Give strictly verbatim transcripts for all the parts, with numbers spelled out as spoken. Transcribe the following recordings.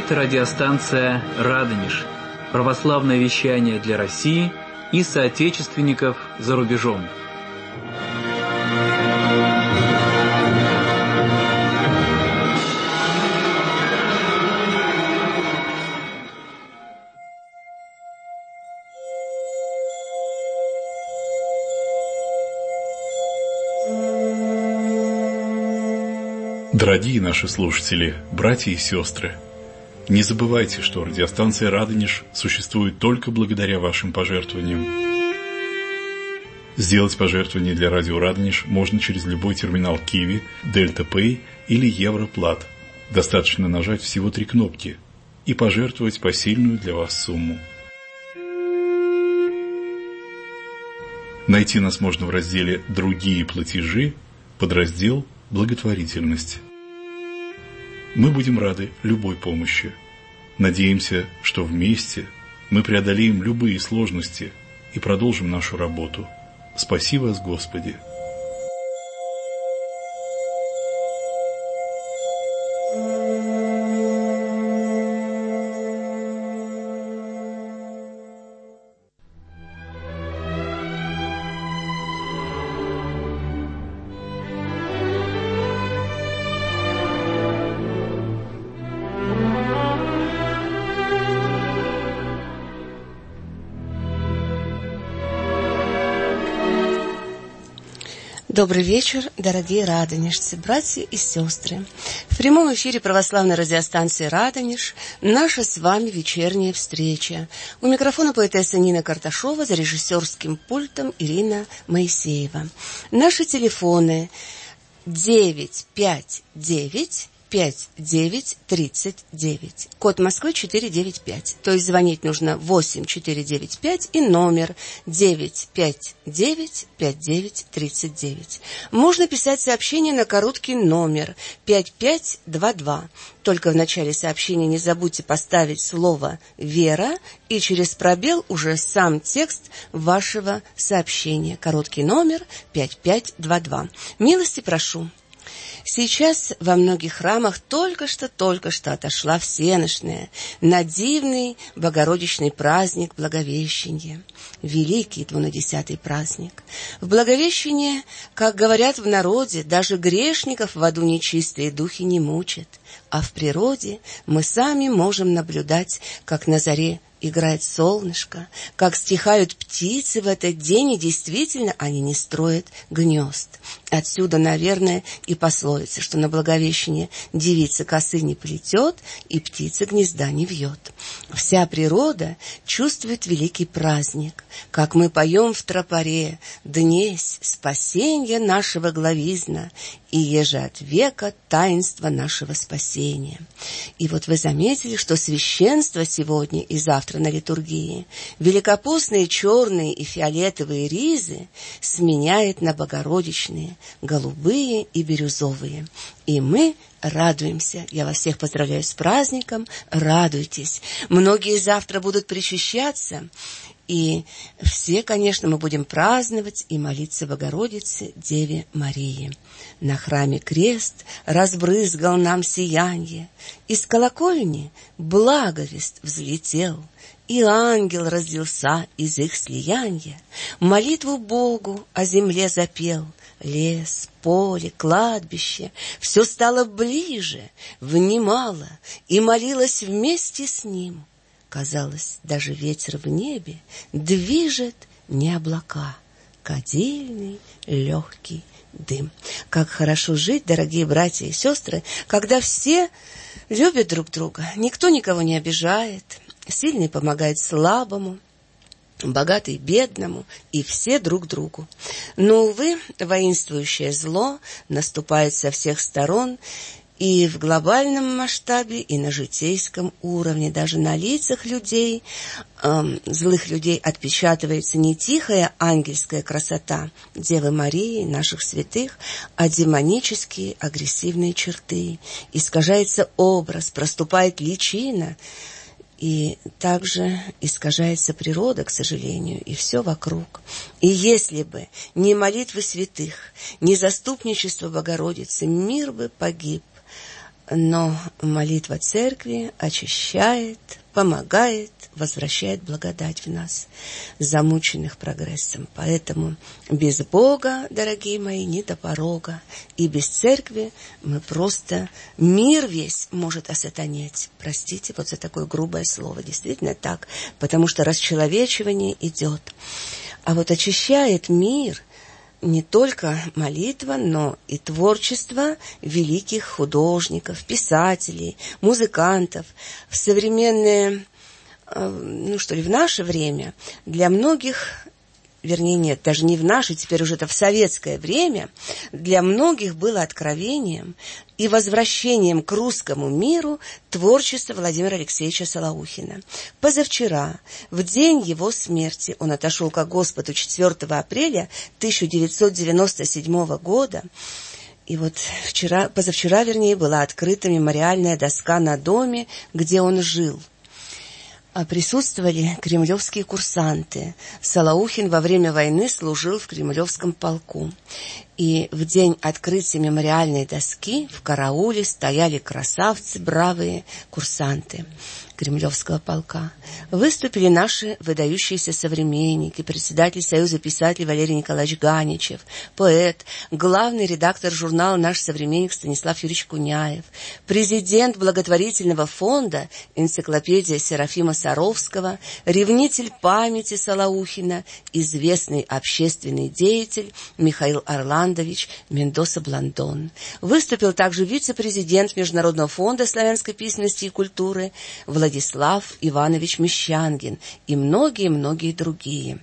говорит радиостанция «Радонеж». Православное вещание для России и соотечественников за рубежом. Дорогие наши слушатели, братья и сестры, не забывайте, что радиостанция «Радонеж» существует только благодаря вашим пожертвованиям. Сделать пожертвование для радио «Радонеж» можно через любой терминал Киви, Дельта Пэй или Европлат. Достаточно нажать всего три кнопки и пожертвовать посильную для вас сумму. Найти нас можно в разделе «Другие платежи», подраздел «Благотворительность». Мы будем рады любой помощи. Надеемся, что вместе мы преодолеем любые сложности и продолжим нашу работу. Спаси вас, Господи! Добрый вечер, дорогие радонежцы, братья и сестры. В прямом эфире православной радиостанции «Радонеж» наша с вами вечерняя встреча. У микрофона поэтесса Нина Карташова, за режиссерским пультом Ирина Моисеева. Наши телефоны девять пять девять пять девять тридцать девять, код Москвы четыреста девяносто пять, то есть звонить нужно восемь четыреста девяносто пять и номер девять пять девять пять девять тридцать девять. Можно писать сообщение на короткий номер пять пять два два. Только в начале сообщения не забудьте поставить слово «Вера» и через пробел уже сам текст вашего сообщения. Короткий номер пять пять два два. Милости прошу. Сейчас во многих храмах только что-только что отошла всенощная на дивный богородичный праздник Благовещения, великий двунадесятый праздник. В Благовещение, как говорят в народе, даже грешников в аду нечистые духи не мучат, а в природе мы сами можем наблюдать, как на заре играет солнышко, как стихают птицы в этот день, и действительно они не строят гнезд. Отсюда, наверное, и пословица, что на Благовещение девица косы не плетет и птица гнезда не вьет. Вся природа чувствует великий праздник, как мы поем в тропаре: «Днесь спасенье нашего главизна, и еже от века таинство нашего спасения». И вот вы заметили, что священство сегодня и завтра на литургии великопостные черные и фиолетовые ризы сменяет на богородичные, голубые и бирюзовые. И мы радуемся. Я вас всех поздравляю с праздником. Радуйтесь. Многие завтра будут причащаться. И все, конечно, мы будем праздновать и молиться Богородице, Деве Марии. На храме крест разбрызгал нам сиянье, из колокольни благовест взлетел, и ангел родился из их слияния, молитву Богу о земле запел. Лес, поле, кладбище — все стало ближе, внимало и молилось вместе с ним. Казалось, даже ветер в небе движет не облака, кадильный легкий дым. Как хорошо жить, дорогие братья и сестры, когда все любят друг друга, никто никого не обижает, сильный помогает слабому, богатый бедному, и все друг другу. Но, увы, воинствующее зло наступает со всех сторон, и в глобальном масштабе, и на житейском уровне, даже на лицах людей, эм, злых людей, отпечатывается не тихая ангельская красота Девы Марии, наших святых, а демонические агрессивные черты. Искажается образ, проступает личина, и также искажается природа, к сожалению, и все вокруг. И если бы не молитвы святых, не заступничество Богородицы, мир бы погиб. но молитва церкви очищает, помогает, возвращает благодать в нас, замученных прогрессом. Поэтому без Бога, дорогие мои, не до порога. И без церкви мы просто... Мир весь может осатанеть. Простите вот за такое грубое слово. Действительно так. Потому что расчеловечивание идет. А вот очищает мир не только молитва, но и творчество великих художников, писателей, музыкантов. В современное, ну что ли, в наше время для многих, вернее нет, даже не в наше, теперь уже это в советское время, для многих было откровением и возвращением к русскому миру творчество Владимира Алексеевича Солоухина. Позавчера, в день его смерти, он отошел ко Господу четвёртого апреля тысяча девятьсот девяносто седьмого года. И вот вчера, позавчера, вернее, была открыта мемориальная доска на доме, где он жил. А присутствовали кремлевские курсанты. Солоухин во время войны служил в кремлевском полку. И в день открытия мемориальной доски в карауле стояли красавцы, бравые курсанты кремлевского полка. Выступили наши выдающиеся современники, председатель Союза писателей Валерий Николаевич Ганичев, поэт, главный редактор журнала «Наш современник» Станислав Юрьевич Куняев, президент благотворительного фонда «Энциклопедия» Серафима Саровского, ревнитель памяти Солоухина, известный общественный деятель Михаил Орландович Мендоса-Бландон. Выступил также вице-президент Международного фонда славянской письменности и культуры Владислав Иванович Мещангин и многие-многие другие.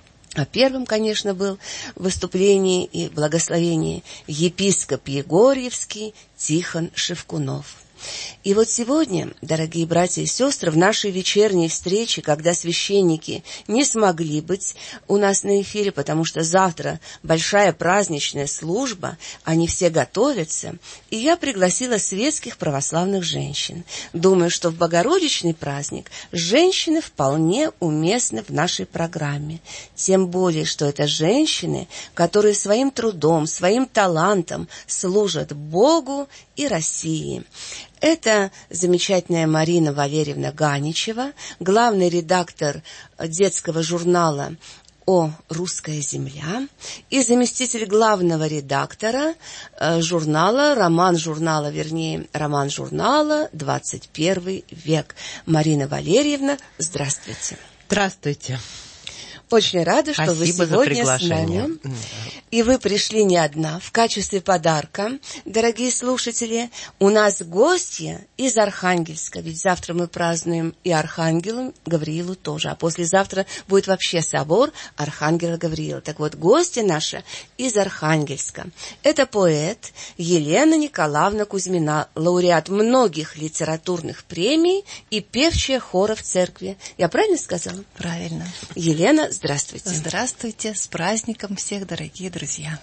А первым, конечно, был в выступлении и благословении епископ Егорьевский Тихон Шевкунов. И вот сегодня, дорогие братья и сестры, в нашей вечерней встрече, когда священники не смогли быть у нас на эфире, потому что завтра большая праздничная служба, они все готовятся, и я пригласила светских православных женщин. Думаю, что в Богородичный праздник женщины вполне уместны в нашей программе. Тем более, что это женщины, которые своим трудом, своим талантом служат Богу и России. Это замечательная Марина Валерьевна Ганичева, главный редактор детского журнала «О, русская земля», и заместитель главного редактора журнала, роман-журнала, вернее, роман-журнала «двадцать первый век». Марина Валерьевна, здравствуйте. Здравствуйте. Очень рада, что Спасибо вы сегодня с нами. И вы пришли не одна. В качестве подарка, дорогие слушатели, у нас гостья из Архангельска. Ведь завтра мы празднуем и Архангелу Гавриилу тоже. А послезавтра будет вообще собор Архангела Гавриила. Так вот, гостья наша из Архангельска. Это поэт Елена Николаевна Кузьмина, лауреат многих литературных премий и певчая хора в церкви. Я правильно сказала? Правильно. Елена, здравствуйте. Здравствуйте, с праздником всех, дорогие друзья.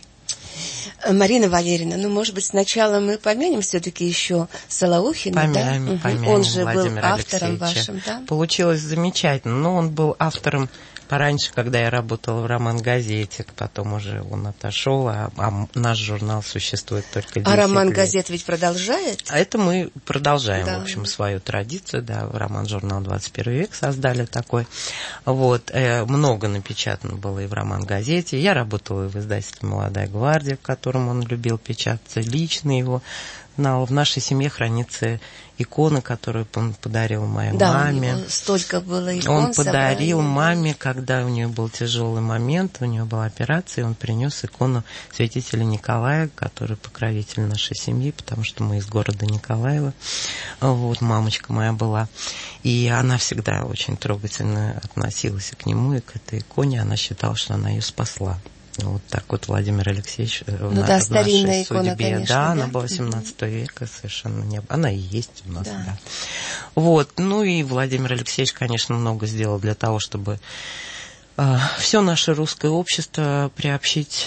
Марина Валерьевна, ну, может быть, сначала мы помянем все-таки еще Солоухина, помянем, да? Помянем, Он же Владимира был автором вашим, да? Получилось замечательно. Но он был автором пораньше, когда я работала в «Роман-газете», потом уже он отошел, а, а наш журнал существует только десять лет. А «Роман-газет» ведь продолжает? А это мы продолжаем, да. в общем, свою традицию, да, «Роман-журнал двадцать первый век» создали такой. Вот, э, много напечатано было и в «Роман-газете». Я работала и в издательстве «Молодая гвардия», в котором он любил печататься, лично его знала. В нашей семье хранится икона, которую он подарил моей да, маме. У него столько было икон. Он подарил собрали. маме, когда у нее был тяжелый момент, у нее была операция, и он принес икону святителя Николая, который покровитель нашей семьи, потому что мы из города Николаева. Вот, мамочка моя была. И она всегда очень трогательно относилась к нему, и к этой иконе. Она считала, что она ее спасла. Вот так вот Владимир Алексеевич ну, в, да, в нашей икона, судьбе. Конечно, да, да, она была семнадцатого века, совершенно не... Она и есть у нас, да. да. Вот, ну и Владимир Алексеевич, конечно, много сделал для того, чтобы все наше русское общество приобщить,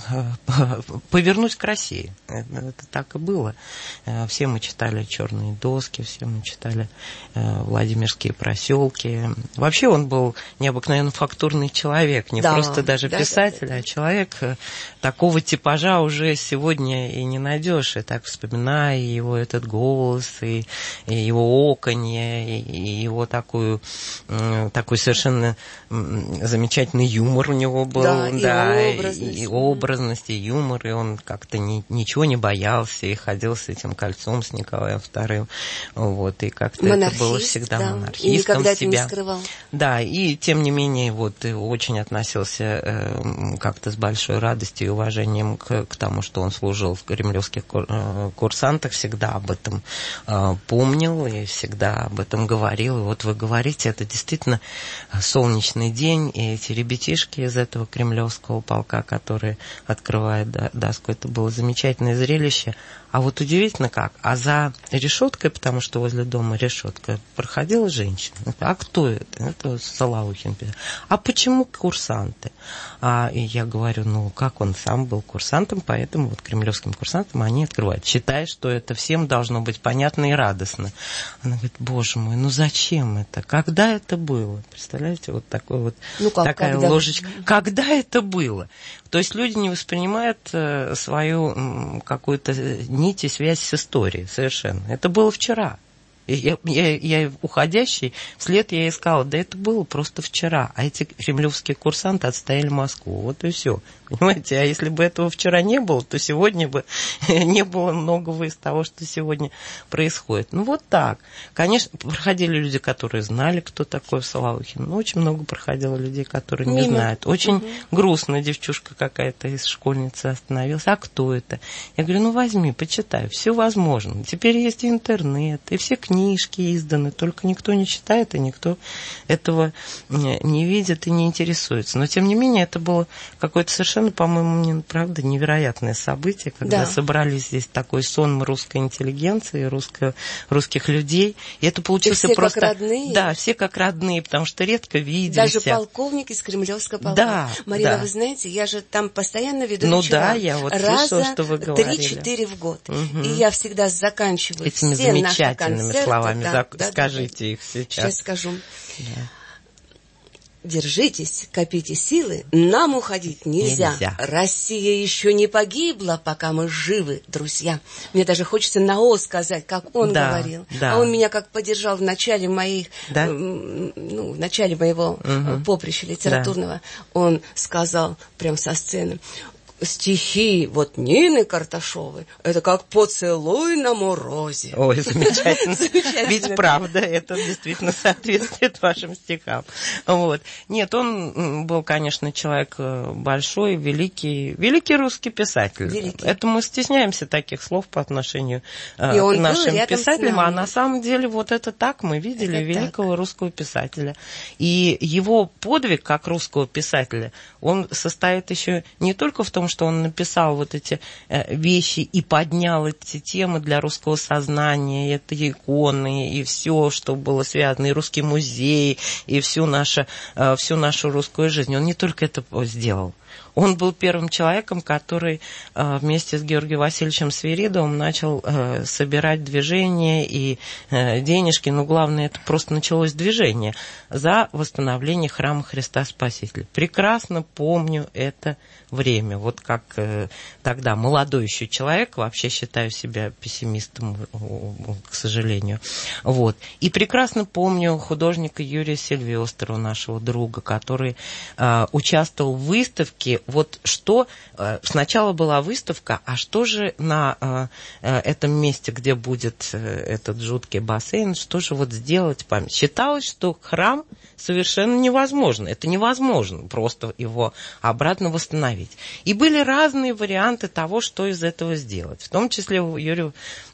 повернуть к России. Это, это так и было. Все мы читали «Черные доски», все мы читали «Владимирские проселки». Вообще он был необыкновенно фактурный человек, не да, просто даже да, писатель, да, да. а человек такого типажа уже сегодня и не найдешь. И так вспоминая его этот голос, и, и его оканье, и, и его такую, такой совершенно замечательный Замечательный юмор у него был, да, да, и, образность. и, и образность, и юмор, и он как-то ни, ничего не боялся, и ходил с этим кольцом, с Николаем вторым, вот, и как-то монархист, это было всегда да, монархистом и никогда себя. Это не скрывал. Да, и тем не менее, вот, очень относился э, как-то с большой радостью и уважением к, к тому, что он служил в кремлевских курсантах, всегда об этом э, помнил и всегда об этом говорил, и вот вы говорите, это действительно солнечный день, и эти ребятишки из этого кремлевского полка, которые открывают доску, это было замечательное зрелище. А вот удивительно как, а за решеткой, потому что возле дома решетка, проходила женщина. А кто это? Это Солоухин. А почему курсанты? А, и я говорю, ну, как он сам был курсантом, поэтому вот кремлевским курсантам они открывают, считая, что это всем должно быть понятно и радостно. Она говорит, боже мой, ну зачем это? Когда это было? Представляете, вот такой вот, ну как, такая когда? ложечка. Когда это было? То есть люди не воспринимают э, свою м, какую-то нить и связь с историей совершенно. Это было вчера. Я, я, я уходящий, вслед я искала, да это было просто вчера. А эти кремлевские курсанты отстояли Москву. Вот и все. Понимаете, а если бы этого вчера не было, то сегодня бы не было многого из того, что сегодня происходит. Ну вот так. Конечно, проходили люди, которые знали, кто такой Солоухин. Но очень много проходило людей, которые не, не знают. Очень угу. грустно, девчушка какая-то из школьницы остановилась. А кто это? Я говорю, ну возьми, почитай. Все возможно. Теперь есть и интернет, и все книжки изданы. Только никто не читает, и никто этого не видит и не интересуется. Но тем не менее, это было какое-то совершенно по-моему, мне, правда, невероятное событие, когда да. собрались здесь такой сон русской интеллигенции, русско, русских людей. И это получился и все просто... как родные. Да, все как родные, потому что редко виделись. Даже полковник из кремлевского полка. Да, Марина, да. вы знаете, я же там постоянно веду ну, вечера. Ну да, я вот слышала, что вы говорили. три-четыре в год. Угу. И я всегда заканчиваю этими все замечательными наши концерты. словами. Да, Зак... да, Скажите да, их сейчас. Сейчас скажу. Да. Держитесь, копите силы, нам уходить нельзя. нельзя. Россия еще не погибла, пока мы живы, друзья. Мне даже хочется на «о» сказать, как он да, говорил. Да. А он меня как поддержал в начале моих, да? ну, в начале моего угу. поприща литературного. Да. Он сказал прям со сцены: стихи вот Нины Карташовой, это как поцелуй на морозе. Ой, замечательно. Ведь правда, это действительно соответствует вашим стихам. Вот. Нет, он был, конечно, человек большой, великий, великий русский писатель. Великий. Это мы стесняемся таких слов по отношению к нашим писателям, а на самом деле вот это так мы видели это великого так. русского писателя. И его подвиг как русского писателя, он состоит еще не только в том, что он написал вот эти э, вещи и поднял эти темы для русского сознания, это иконы, и все, что было связано, и русский музей, и всю нашу, э, всю нашу русскую жизнь. Он не только это сделал. Он был первым человеком, который э, вместе с Георгием Васильевичем Свиридовым начал э, собирать движение и э, денежки, но главное, это просто началось движение за восстановление храма Христа Спасителя. Прекрасно помню это время. Вот как э, тогда молодой еще человек, вообще считаю себя пессимистом, к сожалению. Вот. И прекрасно помню художника Юрия Сильвестрова, нашего друга, который э, участвовал в выставке. Вот что, э, сначала была выставка, а что же на э, э, этом месте, где будет э, этот жуткий бассейн, что же вот сделать память? Считалось, что храм совершенно невозможно. Это невозможно просто его обратно восстановить. И были разные варианты того, что из этого сделать. В том числе у Юрия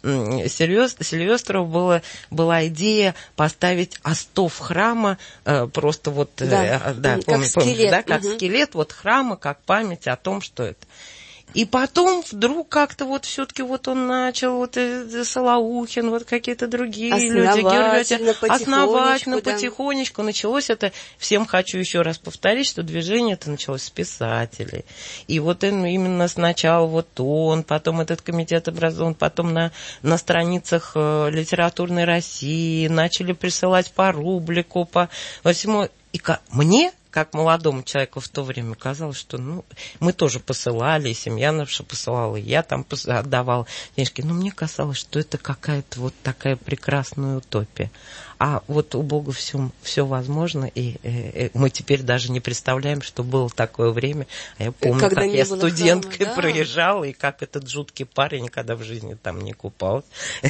Сильвестрова была, была идея поставить остов храма э, просто вот... Да, э, да, как помню, скелет. Помню, да, как угу. скелет вот храма, как память о том, что это... И потом вдруг как-то вот все-таки вот он начал, вот Солоухин, вот какие-то другие люди, основательно, потихонечку, основательно, да. потихонечку началось это. Всем хочу еще раз повторить, что движение это началось с писателей. И вот именно сначала вот он, потом этот комитет образован, потом на, на страницах литературной России начали присылать по рублику, по всему. И как, мне, как молодому человеку в то время, казалось, что ну, мы тоже посылали, и семья наша посылала, и я там отдавала денежки. Но мне казалось, что это какая-то вот такая прекрасная утопия. А вот у Бога все, все возможно, и э, мы теперь даже не представляем, что было такое время. А я помню, когда как я храма, студенткой да. проезжала, и как этот жуткий парень никогда в жизни там не купался.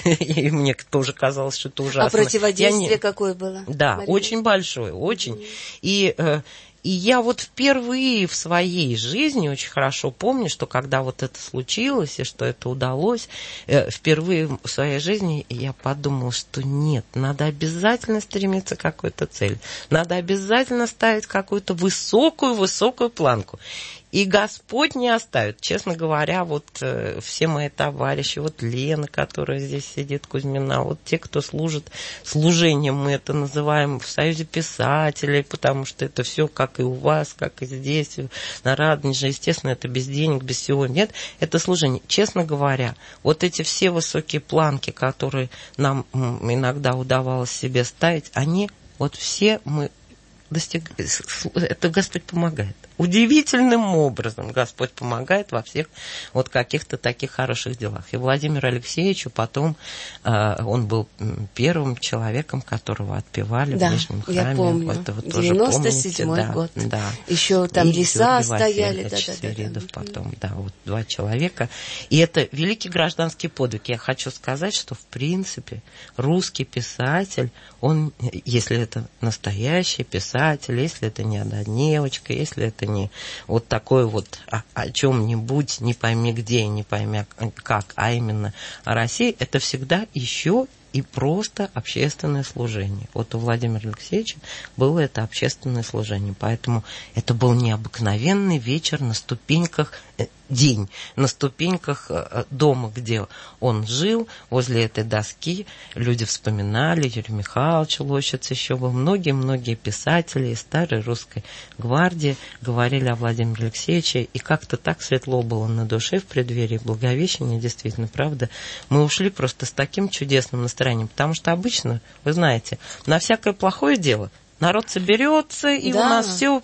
И мне тоже казалось, что это ужасно. А противодействие не... какое было? Да, Марина? очень большое, очень. Mm-hmm. И... Э, И я вот впервые в своей жизни очень хорошо помню, что когда вот это случилось, и что это удалось, впервые в своей жизни я подумала, что нет, надо обязательно стремиться к какой-то цели. Надо обязательно ставить какую-то высокую-высокую планку. И Господь не оставит. Честно говоря, вот э, все мои товарищи, вот Лена, которая здесь сидит, Кузьмина, вот те, кто служит служением, мы это называем в Союзе писателей, потому что это все как и у вас, как и здесь, на Радонеже. Естественно, это без денег, без всего. Нет, это служение. Честно говоря, вот эти все высокие планки, которые нам иногда удавалось себе ставить, они вот все мы достигаем. Это Господь помогает. Удивительным образом Господь помогает во всех вот каких-то таких хороших делах. И Владимиру Алексеевичу потом, э, он был первым человеком, которого отпевали да, в Нижнем храме. Я помню. Это вы девяносто седьмой да, год. Да. Еще там и леса Георгий стояли. Да, Свиридов да, да. потом, да, вот два человека. И это великий гражданский подвиг. Я хочу сказать, что в принципе русский писатель, он, если это настоящий писатель, если это не однодневочка, если это не вот такой вот о, о чем-нибудь, не пойми где, не пойми как, а именно о России, это всегда еще и просто общественное служение. Вот у Владимира Алексеевича было это общественное служение. Поэтому это был необыкновенный вечер на ступеньках, э, день на ступеньках э, дома, где он жил, возле этой доски. Люди вспоминали, Юрий Михайлович Лощиц еще был. Многие-многие писатели из старой русской гвардии говорили о Владимире Алексеевиче. И как-то так светло было на душе в преддверии Благовещения. Действительно, правда. Мы ушли просто с таким чудесным настроением. Потому что обычно, вы знаете, на всякое плохое дело народ соберется, и да. у нас все...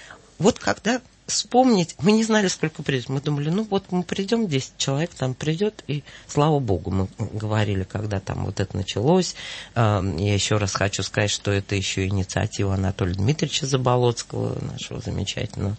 Вот когда вспомнить, мы не знали, сколько придет. Мы думали, ну вот мы придем, десять человек там придет, и слава богу, мы говорили, когда там вот это началось. Я еще раз хочу сказать, что это еще инициатива Анатолия Дмитриевича Заболоцкого, нашего замечательного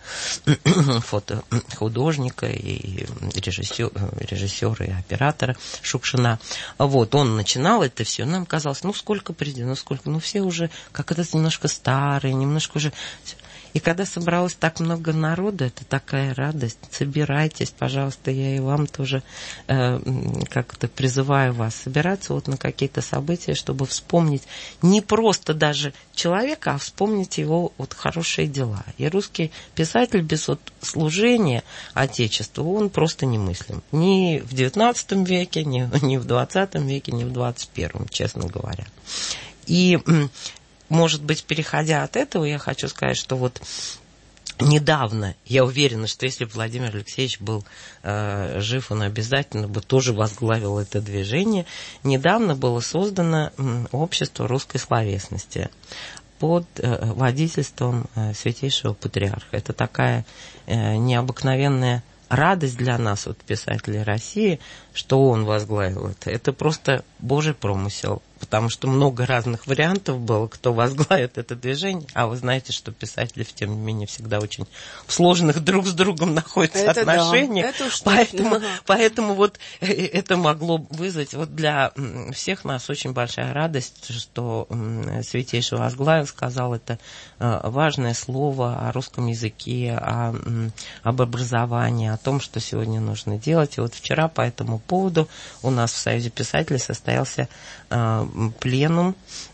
фотохудожника и режиссера, режиссера и оператора Шукшина. Вот, он начинал это все, нам казалось, ну сколько придет, ну сколько, ну все уже как-то немножко старые, немножко уже... И когда собралось так много народу, это такая радость. Собирайтесь, пожалуйста, я и вам тоже э, как-то призываю вас собираться вот на какие-то события, чтобы вспомнить не просто даже человека, а вспомнить его вот хорошие дела. И русский писатель без вот служения Отечеству, он просто немыслим. Ни в девятнадцатом веке, ни, ни в двадцатом веке, ни в двадцать первом, честно говоря. И... Может быть, переходя от этого, я хочу сказать, что вот недавно, я уверена, что если бы Владимир Алексеевич был э, жив, он обязательно бы тоже возглавил это движение. Недавно было создано э, общество русской словесности под э, водительством э, Святейшего Патриарха. Это такая э, необыкновенная радость для нас, вот, писателей России, что он возглавил это. Это просто Божий промысел. Потому что много разных вариантов было, кто возглавит это движение. А вы знаете, что писатели, тем не менее, всегда очень в сложных друг с другом находятся это отношениях. Да, это поэтому, ага. поэтому вот это могло вызвать вот для всех нас очень большая радость, что Святейший возглавил, сказал это важное слово о русском языке, о, об образовании, о том, что сегодня нужно делать. И вот вчера по этому поводу у нас в Союзе писателей состоялся пленум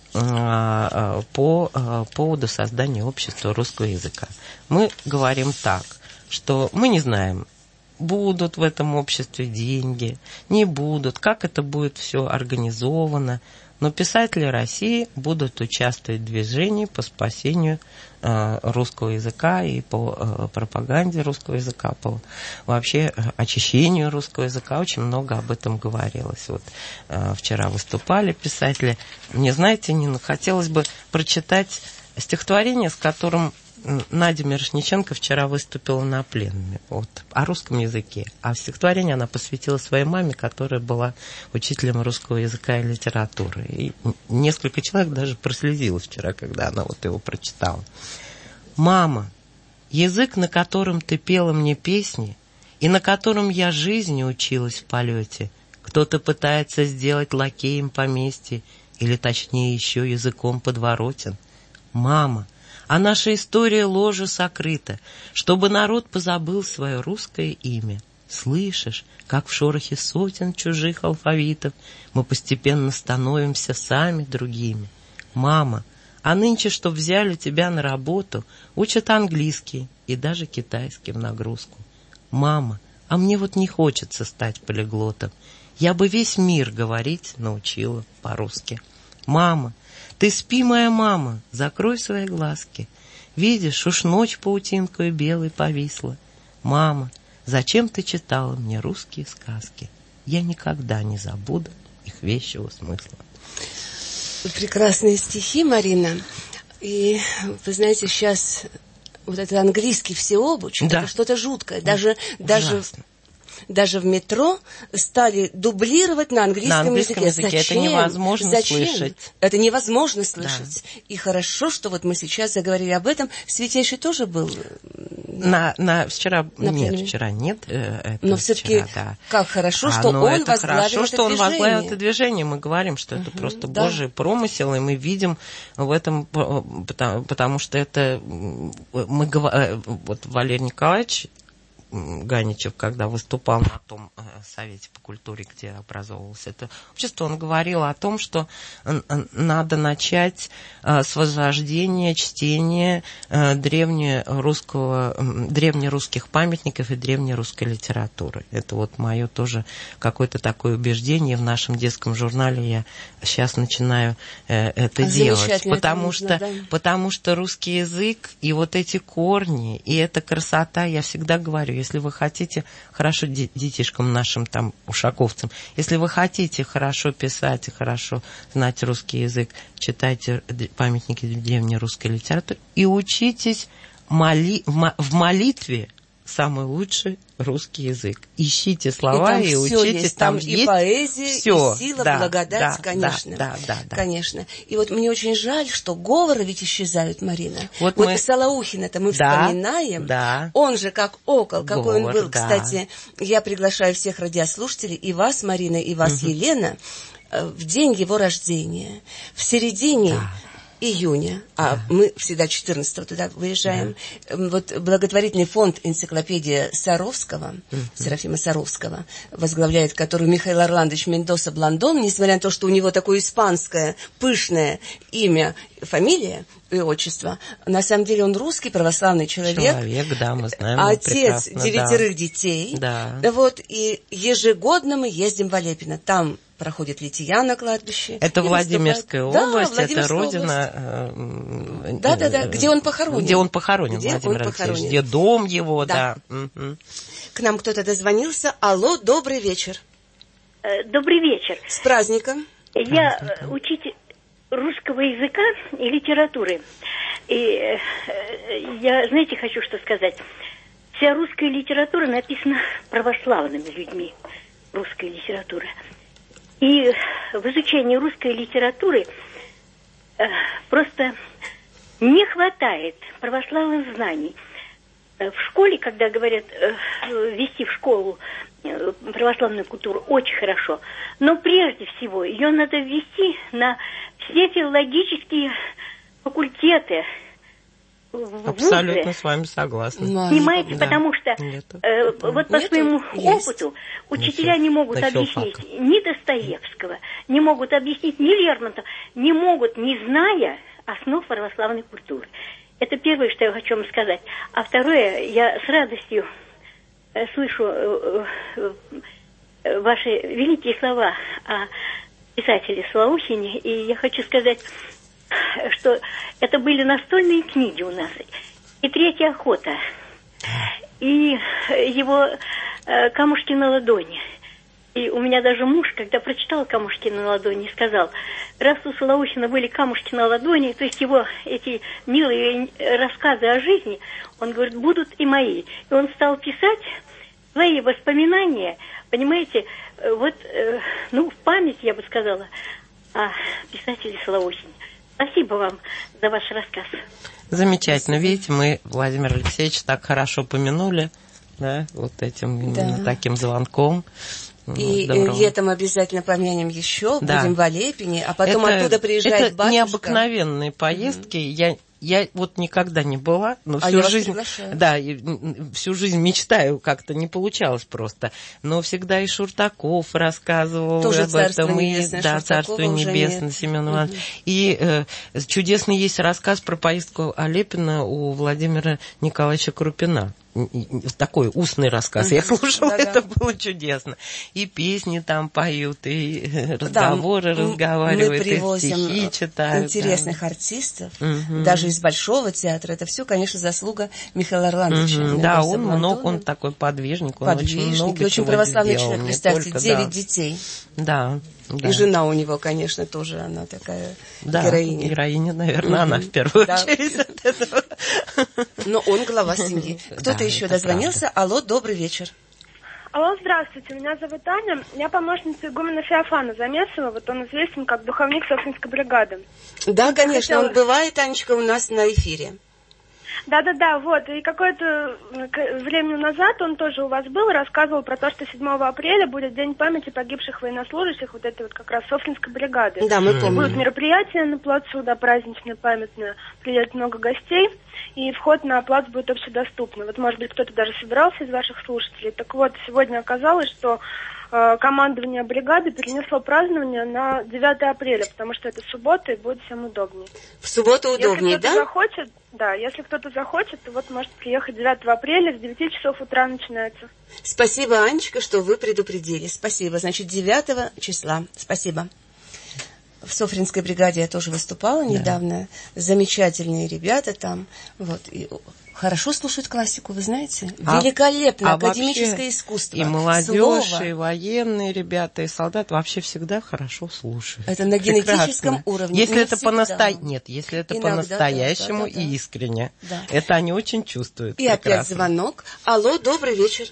по поводу создания общества русского языка. Мы говорим так, что мы не знаем будут в этом обществе деньги, не будут, как это будет все организовано. Но писатели России будут участвовать в движении по спасению э, русского языка и по э, пропаганде русского языка, по вообще э, очищению русского языка. Очень много об этом говорилось. Вот э, вчера выступали писатели. Мне, знаете, Нина, хотелось бы прочитать стихотворение, с которым Надя Мирошниченко вчера выступила на пленуме вот, о русском языке. А стихотворение она посвятила своей маме, которая была учителем русского языка и литературы. И несколько человек даже прослезилось вчера, когда она вот его прочитала. «Мама, язык, на котором ты пела мне песни, и на котором я жизни училась в полете, кто-то пытается сделать лакеем поместье, или точнее еще языком подворотен. Мама, а наша история ложью сокрыта, чтобы народ позабыл свое русское имя. Слышишь, как в шорохе сотен чужих алфавитов мы постепенно становимся сами другими. Мама, а нынче, чтоб взяли тебя на работу, учат английский и даже китайский в нагрузку. Мама, а мне вот не хочется стать полиглотом. Я бы весь мир говорить научила по-русски. Мама, ты спи, моя мама, закрой свои глазки. Видишь, уж ночь паутинкою белой повисла. Мама, зачем ты читала мне русские сказки? Я никогда не забуду их вещего смысла. Прекрасные стихи, Марина. И вы знаете, сейчас вот этот английский всеобуч, да. Это что-то жуткое. Даже, даже Даже в метро стали дублировать на английском, на английском языке. языке. Зачем? Это невозможно Зачем? слышать. Это невозможно слышать. Да. И хорошо, что вот мы сейчас заговорили об этом. Святейший тоже был... На, на, вчера на нет, пленуме. вчера нет. Это но все-таки вчера, да. как хорошо, что а, он это возглавил хорошо, это что он движение. возглавил это движение. Мы говорим, что это uh-huh, просто да. Божий промысел, и мы видим в этом, потому, потому что это... Мы, вот Валерий Николаевич Ганичев, когда выступал на том э, совете по культуре, где образовывалось это общество, он говорил о том, что э, надо начать э, с возрождения чтения э, древнерусского, э, древнерусских памятников и древнерусской литературы. Это вот мое тоже какое-то такое убеждение. В нашем детском журнале я сейчас начинаю э, это а делать. Потому, это нужно, что, да? потому что русский язык и вот эти корни, и эта красота, я всегда говорю, если вы хотите хорошо детишкам нашим там ушаковцам, если вы хотите хорошо писать и хорошо знать русский язык, читайте памятники древнерусской литературы и учитесь моли... в молитве самый лучший русский язык. Ищите слова и, и учитесь. Есть. Там, там есть и поэзия, все. И сила, да, благодать, да, конечно. Да, да, да, конечно. И вот мне очень жаль, что говоры ведь исчезают, Марина. Вот, вот мы... Солоухин-то мы да, вспоминаем. Да. Он же как окол, какой Говор, он был. Да. Кстати, я приглашаю всех радиослушателей, и вас, Марина, и вас, угу. Елена, в день его рождения, в середине... Да. июня, а да. мы всегда четырнадцатого туда выезжаем. Да. Вот благотворительный фонд «Энциклопедия Саровского», uh-huh. Серафима Саровского, возглавляет которую Михаил Орландович Мендоса Бландон, несмотря на то, что у него такое испанское, пышное имя, фамилия и отчество, на самом деле он русский православный человек. Человек, да, мы знаем. Отец девятерых да. детей. Да. Вот, и ежегодно мы ездим в Алепино. Там проходит лития на кладбище. Это Владимирская область, да, это родина... Э, Да-да-да, где он похоронен. Где он похоронен, где Владимир он Алексеевич, где дом его, да. да. Угу. К нам кто-то дозвонился. Алло, добрый вечер. Добрый вечер. С праздником. Я Праздником. учитель русского языка и литературы. И я, знаете, хочу что сказать. Вся русская литература написана православными людьми. Русская литература. И в изучении русской литературы э, просто не хватает православных знаний. Э, в школе, когда говорят э, вести в школу э, православную культуру, очень хорошо. Но прежде всего ее надо ввести на все филологические факультеты. Абсолютно с вами согласна. Понимаете, да. потому что э, вот по Нет, своему есть. опыту учителя не могут на объяснить ни Достоевского, не могут объяснить ни Лермонтова, не могут, не зная основ православной культуры. Это первое, что я хочу вам сказать. А второе, я с радостью слышу ваши великие слова о писателе Слоухине, и я хочу сказать, что это были настольные книги у нас, и «Третья охота», и его «Камушки на ладони». И у меня даже муж, когда прочитал «Камушки на ладони», сказал, раз у Слоухина были камушки на ладони, то есть его эти милые рассказы о жизни, он говорит, будут и мои. И он стал писать свои воспоминания, понимаете, вот, ну, в память, я бы сказала, о писателе Слоухине. Спасибо вам за ваш рассказ. Замечательно. Видите, мы Владимира Алексеевича так хорошо помянули, да, вот этим да. таким звонком. И Здорово. Летом обязательно помянем еще, да. будем в Алепине, а потом это, оттуда приезжает это батюшка. Это необыкновенные поездки. Mm-hmm. Я, я вот никогда не была, но а всю жизнь, да, всю жизнь мечтаю, как-то не получалось просто. Но всегда и Шуртаков рассказывал Тоже об этом, и да, Царство Небесное, Семен Иванович. Mm-hmm. И э, чудесный есть рассказ про поездку Алепина у Владимира Николаевича Крупина. Такой устный рассказ. Я слушала, да, это да. было чудесно. И песни там поют, и разговоры да, разговаривают, и стихи читают. Интересных да. артистов, угу. даже из Большого театра. Это все, конечно, заслуга Михаила Орландовича. Угу. Да, он много, он такой подвижник, он подвижник, очень много очень чего православный сделал. человек, представьте, девять да. детей. Да. Да. И жена у него, конечно, тоже она такая да, героиня. Героиня, наверное, mm-hmm. она в первую да. очередь от этого. Но он глава семьи. Кто-то да, еще дозвонился. Правда. Алло, добрый вечер. Алло, здравствуйте, меня зовут Аня. Я помощница игумена Феофана Замесова. Вот он известен как духовник Софьинской бригады. Да, конечно, Хотела... он бывает, Анечка, у нас на эфире. Да-да-да, вот, и какое-то время назад он тоже у вас был, рассказывал про то, что седьмого апреля будет День памяти погибших военнослужащих, вот этой вот как раз Софьинской бригады. Да, мы помним. Будут мероприятия на плацу, да, праздничное, памятное, приедет много гостей, и вход на плац будет общедоступный. Вот, может быть, кто-то даже собирался из ваших слушателей. Так вот, сегодня оказалось, что э, командование бригады перенесло празднование на девятое апреля, потому что это суббота, и будет всем удобнее. В субботу удобнее, если кто-то да? захочет, да, если кто-то захочет, то вот может приехать девятого апреля, с девяти часов утра начинается. Спасибо, Анечка, что вы предупредили. Спасибо. Значит, девятого числа. Спасибо. В Софринской бригаде я тоже выступала недавно. Да. Замечательные ребята там. Вот. И хорошо слушают классику, вы знаете? А, Великолепно. А академическое искусство. И молодежь, слово. И военные ребята, и солдаты вообще всегда хорошо слушают. Это на генетическом Прекрасно. уровне. Если Не это всегда. по-наста... Нет, если это Иногда, по-настоящему да, да, да, и да. искренне. Да. Это они очень чувствуют. И прекрасно. Опять звонок. Алло, добрый вечер.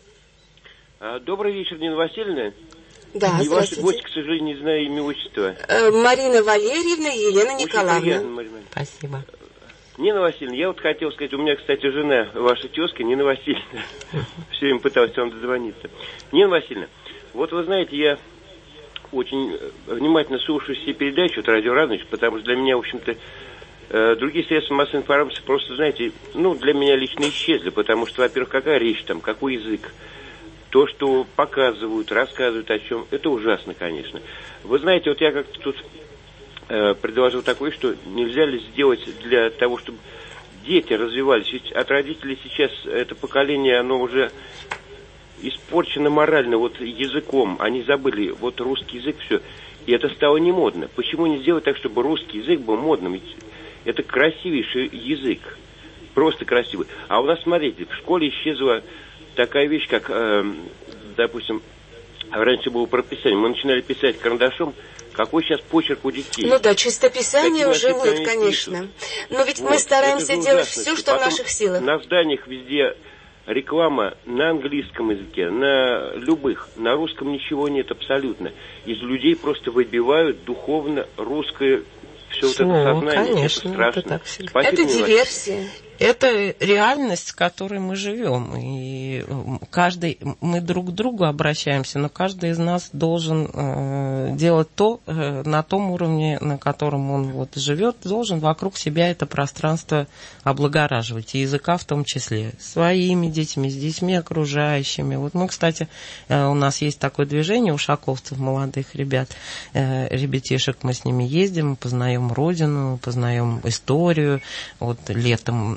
Добрый вечер, Нина Васильевна. Да, и здравствуйте. ваши гости, к сожалению, не знаю имя, отчество. Э, Марина Валерьевна и Елена Очень Николаевна. приятно, Марина. Спасибо. Нина Васильевна, я вот хотел сказать, у меня, кстати, жена, ваша тезка, Нина Васильевна. Все время пытался вам дозвониться. Нина Васильевна, вот вы знаете, я очень внимательно слушаю все передачи от Радио Радонеж, потому что для меня, в общем-то, другие средства массовой информации просто, знаете, ну, для меня лично исчезли, потому что, во-первых, какая речь там, какой язык. То, что показывают, рассказывают о чем, это ужасно, конечно. Вы знаете, вот я как-то тут э, предложил такое, что нельзя ли сделать для того, чтобы дети развивались. Ведь от родителей сейчас это поколение, оно уже испорчено морально, вот языком. Они забыли, вот русский язык, все. И это стало не модно. Почему не сделать так, чтобы русский язык был модным? Ведь это красивейший язык. Просто красивый. А у нас, смотрите, в школе исчезла такая вещь, как, э, допустим, раньше было прописание. Мы начинали писать карандашом. Какой сейчас почерк у детей? Ну да, чистописание Какие уже нет, конечно. Пишут. Но ведь вот, мы стараемся делать все, что в наших силах. На зданиях везде реклама на английском языке, на любых. На русском ничего нет абсолютно. Из людей просто выбивают духовно русское все вот это сознание. Конечно, это страшно. Это, так Спасибо, это диверсия. Это реальность, в которой мы живем. И каждый, мы друг к другу обращаемся, но каждый из нас должен э, делать то, э, на том уровне, на котором он вот живет, должен вокруг себя это пространство облагораживать. И языка в том числе. Своими детьми, с детьми окружающими. Вот мы, кстати, э, у нас есть такое движение ушаковцев, молодых ребят, э, ребятишек, мы с ними ездим, познаем родину, познаем историю. Вот летом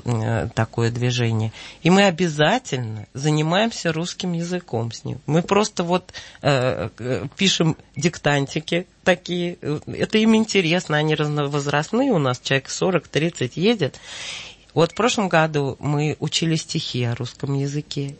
такое движение. И мы обязательно занимаемся русским языком с ним. Мы просто вот э, пишем диктантики такие. Это им интересно, они разновозрастные у нас, человек сорок-тридцать едет. Вот в прошлом году мы учили стихи о русском языке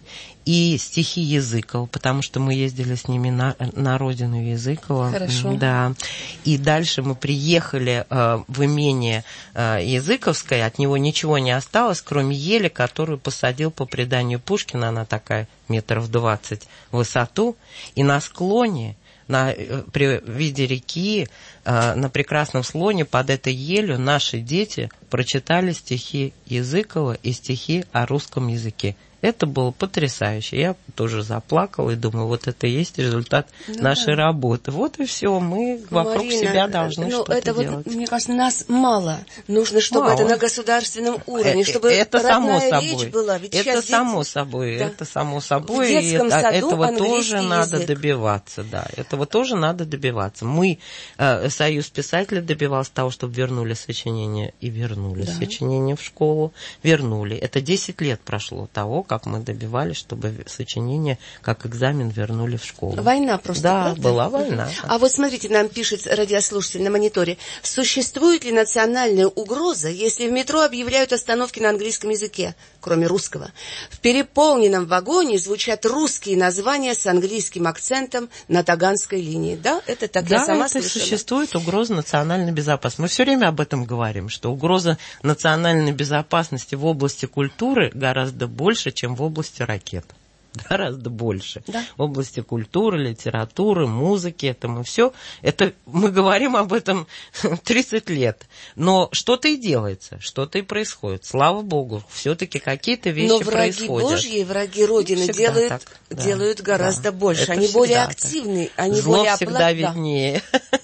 и стихи Языкова, потому что мы ездили с ними на, на родину Языкова. Хорошо. Да. И дальше мы приехали э, в имение э, Языковское, от него ничего не осталось, кроме ели, которую посадил по преданию Пушкина, она такая метров двадцать в высоту, и на склоне, на, при виде реки, э, на прекрасном слоне под этой елью наши дети прочитали стихи Языкова и стихи о русском языке. Это было потрясающе. Я тоже заплакала и думаю, вот это и есть результат ну, нашей да. работы. Вот и все. Мы вокруг Марина, себя должны ну, что-то это делать. Вот, мне кажется, нас мало. Нужно, чтобы мало. это на государственном уровне, чтобы это само родная собой. речь была. Ведь это само дети... собой. Да. Это само собой. В детском и саду этого тоже язык. надо добиваться. Да. Этого тоже надо добиваться. Мы, э, Союз писателей, добивался того, чтобы вернули сочинения. И вернули да. сочинения в школу. Вернули. Это десять лет прошло того, как мы добивались, чтобы сочинение как экзамен вернули в школу. Война просто, Да, правда? была война. А вот смотрите, нам пишет радиослушатель на мониторе. Существует ли национальная угроза, если в метро объявляют остановки на английском языке, кроме русского? В переполненном вагоне звучат русские названия с английским акцентом на таганской линии. Да, это так да, я сама это слышала. Существует угроза национальной безопасности. Мы все время об этом говорим, что угроза национальной безопасности в области культуры гораздо больше, чем в области ракет. Гораздо больше. Да. В области культуры, литературы, музыки, это мы все, это мы говорим об этом тридцать лет. Но что-то и делается, что-то и происходит. Слава Богу, все-таки какие-то вещи Но враги происходят. Божьи, враги Родины Всегда делают, так, да, делают гораздо да. больше. Это они более так. активны, они Зло более всегда оплат... виднее.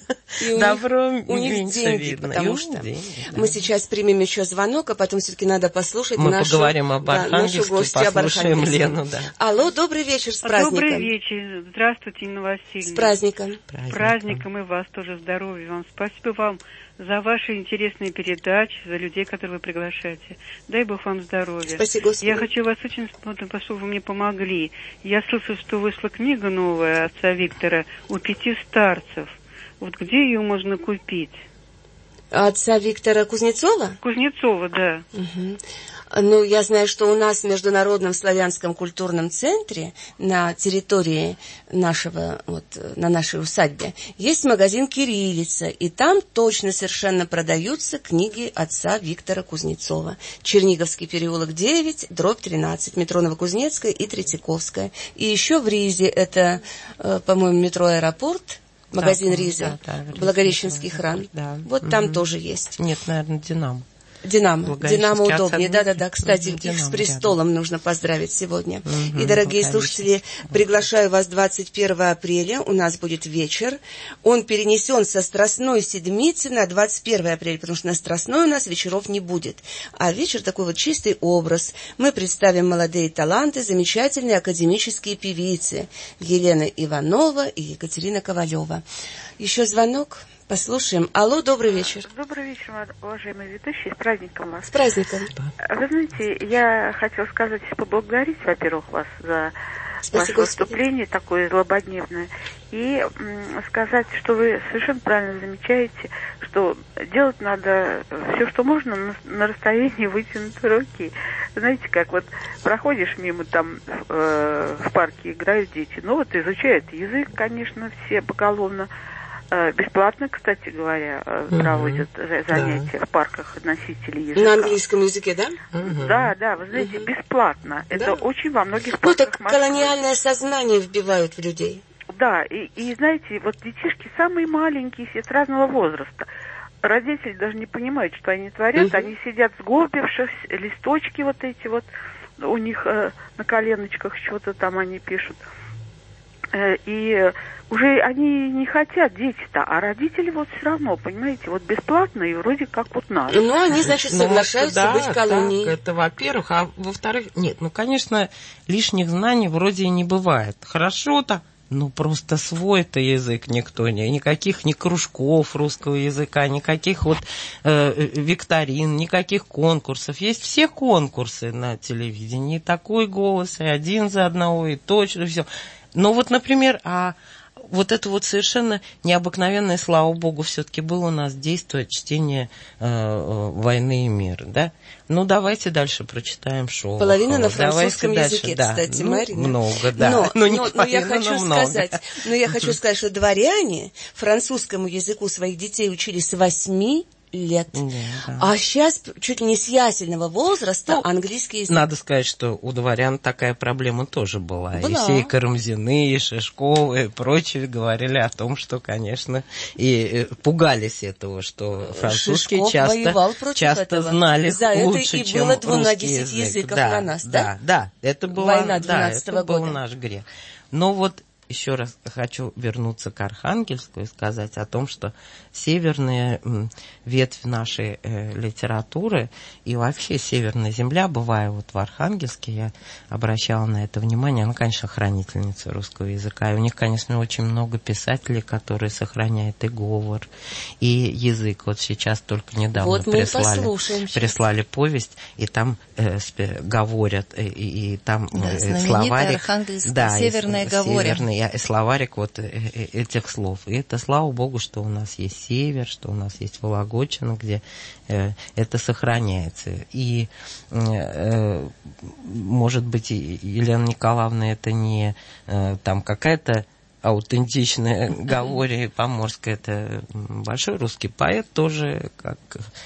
И у Добро них, у них деньги, видно. потому и что деньги, да. мы сейчас примем еще звонок, а потом все-таки надо послушать мы нашу, поговорим об да, Архангельске, нашу гостью об послушаем Архангельске. Лену. Да. Алло, добрый вечер, с праздником. Добрый вечер, здравствуйте, Инна Васильевна. С праздником. Праздником. Праздником и вас тоже, здоровья вам. Спасибо вам за ваши интересные передачи, за людей, которые вы приглашаете. Дай Бог вам здоровья. Спасибо, Господи. Я хочу вас очень, чтобы вы мне помогли. Я слышала, что вышла книга новая отца Виктора «У пяти старцев». Вот где ее можно купить? Отца Виктора Кузнецова? Кузнецова, да. Угу. Ну, я знаю, что у нас в Международном славянском культурном центре на территории нашего, вот, на нашей усадьбе есть магазин «Кириллица», и там точно совершенно продаются книги отца Виктора Кузнецова. Черниговский переулок девять, дробь тринадцать, метро Новокузнецкая и Третьяковская. И еще в Ризе, это, по-моему, метро «Аэропорт», магазин да, Риза, да, да, Благовещенский храм. Да. Вот угу. там тоже есть. Нет, наверное, «Динамо». Динамо. Динамо удобнее. Да-да-да. Кстати, их Динамо с престолом рядом. Нужно поздравить сегодня. Угу, и, дорогие слушатели, приглашаю вас двадцать первого апреля. У нас будет вечер. Он перенесен со Страстной Седмицы на двадцать первого апреля, потому что на Страстной у нас вечеров не будет. А вечер такой вот чистый образ. Мы представим молодые таланты, замечательные академические певицы Елена Иванова и Екатерина Ковалева. Еще звонок. Послушаем. Алло, добрый вечер. Добрый вечер, уважаемые ведущие. С праздником вас. С праздником. Вы знаете, я хотела сказать, поблагодарить, во-первых, вас за Спасибо, ваше выступление такое злободневное. И м, сказать, что вы совершенно правильно замечаете, что делать надо все, что можно, на, на расстоянии вытянутой руки. Знаете, как вот проходишь мимо, там э, в парке играют дети, ну вот изучают язык, конечно, все поголовно. Бесплатно, кстати говоря, проводят mm-hmm. занятия да. в парках носителей языка. На английском языке, да? Mm-hmm. Да, да, вы знаете, mm-hmm. бесплатно. Это да. очень во многих парках. Ну, так Москвы. Колониальное сознание вбивают в людей. Да, и, и знаете, вот детишки самые маленькие, все с разного возраста. Родители даже не понимают, что они творят. Mm-hmm. Они сидят сгорбившись, листочки вот эти вот, у них э, на коленочках что-то там они пишут. Э, и уже они не хотят, дети-то, а родители вот все равно, понимаете, вот бесплатно и вроде как вот надо. Ну, они, значит, соглашаются ну, да, быть колонией. Так, это во-первых, а во-вторых, нет, ну, конечно, лишних знаний вроде и не бывает. Хорошо-то ну, просто свой-то язык никто не... Никаких ни кружков русского языка, никаких вот э, викторин, никаких конкурсов. Есть все конкурсы на телевидении. И такой голос, и один за одного, и точно все. Но вот, например, а вот это вот совершенно необыкновенное, слава богу, все-таки было у нас действие чтение э, «Войны и мира», да? Ну, давайте дальше прочитаем Шолохова. Половина на французском давайте языке, дальше. кстати, да. Марина. Ну, много, да. Но, ну, не но, половина, но я хочу но много. сказать, но я хочу сказать, что дворяне французскому языку своих детей учили с восьми лет. Да, да. А сейчас чуть ли не с ясельного возраста ну, английский язык. Надо сказать, что у дворян такая проблема тоже была. была. И все и Карамзины, и Шишковы, и прочие говорили о том, что, конечно, и пугались этого, что французские Шишков часто, часто знали За лучше, это и чем было два на русский десять язык. языков да, на нас, да? Да, да. Это была, война двенадцатого да, это года. был наш грех. Но вот еще раз хочу вернуться к Архангельску и сказать о том, что северная ветвь нашей э, литературы и вообще Северная земля, бывая вот в Архангельске, я обращала на это внимание, она, конечно, хранительница русского языка. И у них, конечно, очень много писателей, которые сохраняют и говор, и язык. Вот сейчас только недавно вот прислали, прислали повесть, и там э, говорят, и, и, и там да, э, словарик. Да, Северная говоря. И словарик вот этих слов. И это, слава богу, что у нас есть север, что у нас есть Вологодчина, где э, это сохраняется. И, э, может быть, Елена Николаевна, это не э, там какая-то аутентичная Говория Поморская, это большой русский поэт тоже, как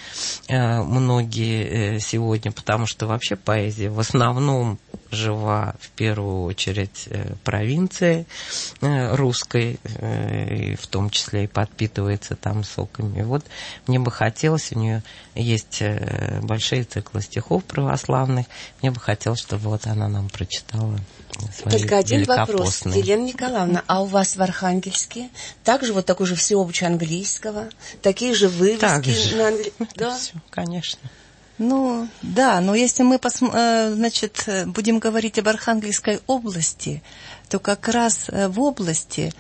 э, многие э, сегодня, потому что вообще поэзия в основном жива в первую очередь э, провинции э, русской, э, и в том числе и подпитывается там соками. Вот мне бы хотелось, у нее есть э, большие циклы стихов православных, мне бы хотелось, чтобы вот она нам прочитала. Только один вопрос, Елена Николаевна, а у вас в Архангельске также вот такой же всеобщий английского, такие же вывески также. На английском? Да, все, конечно. Ну, да, но если мы, посм... значит, будем говорить об Архангельской области, то как раз в области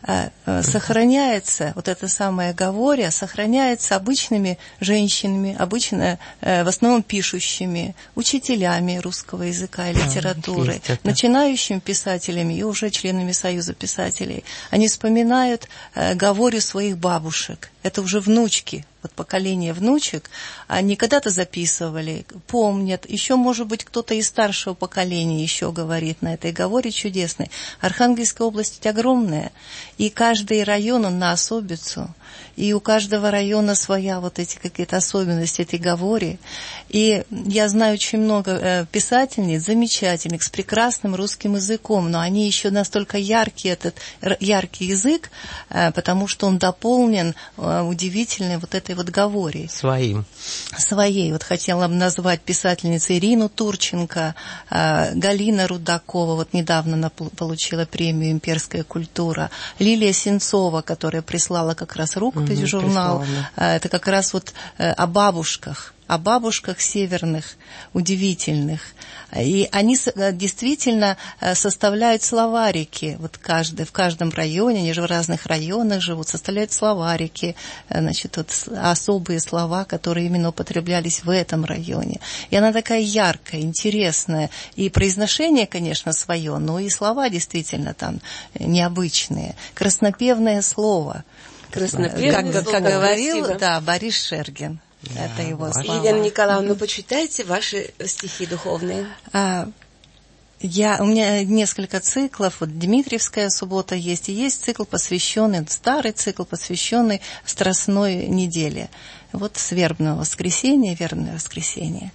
сохраняется, вот это самое Говоря, сохраняется обычными женщинами, обычно в основном пишущими, учителями русского языка и литературы, да, начинающими писателями и уже членами Союза писателей. Они вспоминают Говорю своих бабушек. Это уже внучки, вот поколение внучек, они когда-то записывали, помнят. Еще, может быть, кто-то из старшего поколения еще говорит на этой Говоре чудесной. Архангельская область огромная, и каждый район, он на особицу, и у каждого района своя вот эти какие-то особенности этой Говори. И я знаю очень много писательниц замечательных, с прекрасным русским языком, но они еще настолько яркий, этот яркий язык, потому что он дополнен удивительной вот этой вот Говори. Своим. Своей. Вот хотела бы назвать писательницу Ирину Турченко, Галина Рудакова, вот недавно она получила премию «Имперская культура», Лилия Сенцова, которая прислала как раз рукопись в журнал, прислала. Это как раз вот о бабушках, о бабушках северных, удивительных. И они действительно составляют словарики. Вот каждый, в каждом районе, они же в разных районах живут, составляют словарики, значит, вот особые слова, которые именно употреблялись в этом районе. И она такая яркая, интересная. И произношение, конечно, свое, но и слова действительно там необычные. Краснопевное слово. Краснопевное как, слово. Как говорил, Красиво. Да, Борис Шергин. Да, это его слова. Елена Николаевна, почитайте ваши стихи духовные. А, я, у меня несколько циклов. Вот Дмитриевская суббота есть, и есть цикл, посвященный, старый цикл, посвященный Страстной неделе. Вот с вербного воскресенья, вербное воскресенье.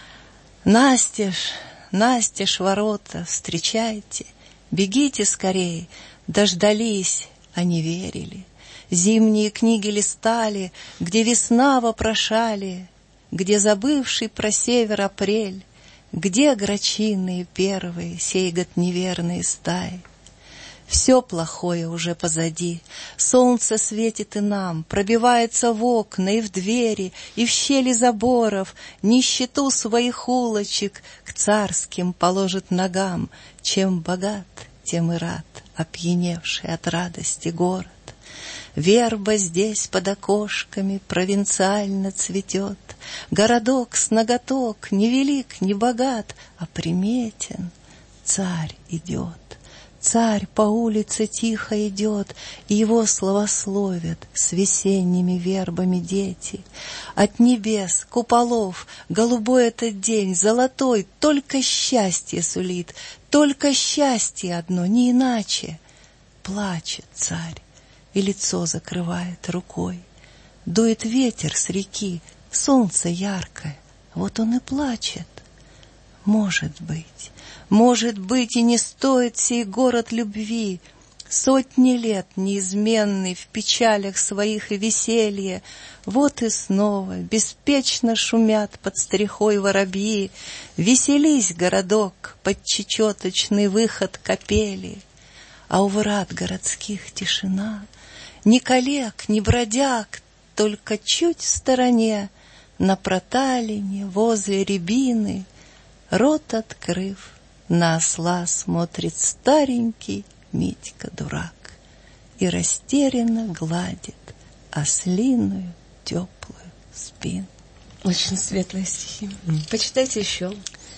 Настежь, настежь ворота, встречайте, бегите скорей, дождались, а не верили. Зимние книги листали, где весна вопрошали, где забывший про север апрель, где грачиные первые, сей год неверные стаи. Все плохое уже позади, солнце светит и нам, пробивается в окна и в двери, и в щели заборов, нищету своих улочек к царским положит ногам, чем богат, тем и рад, опьяневший от радости город. Верба здесь под окошками провинциально цветет. Городок с ноготок, ни велик, ни богат, а приметен. Царь идет, царь по улице тихо идет, и его славословят с весенними вербами дети. От небес, куполов, голубой этот день, золотой, только счастье сулит, только счастье одно, не иначе. Плачет царь и лицо закрывает рукой. Дует ветер с реки, солнце яркое, вот он и плачет. Может быть, может быть, и не стоит сей город любви, сотни лет неизменный в печалях своих и веселье. Вот и снова беспечно шумят под стрехой воробьи. Веселись, городок, под чечеточный выход капели. А у врат городских тишина, ни коллег, ни бродяг, только чуть в стороне, на проталине, возле рябины, рот открыв, на осла смотрит старенький Митька-дурак и растерянно гладит ослиную теплую спину. Очень светлые стихи. Почитайте еще.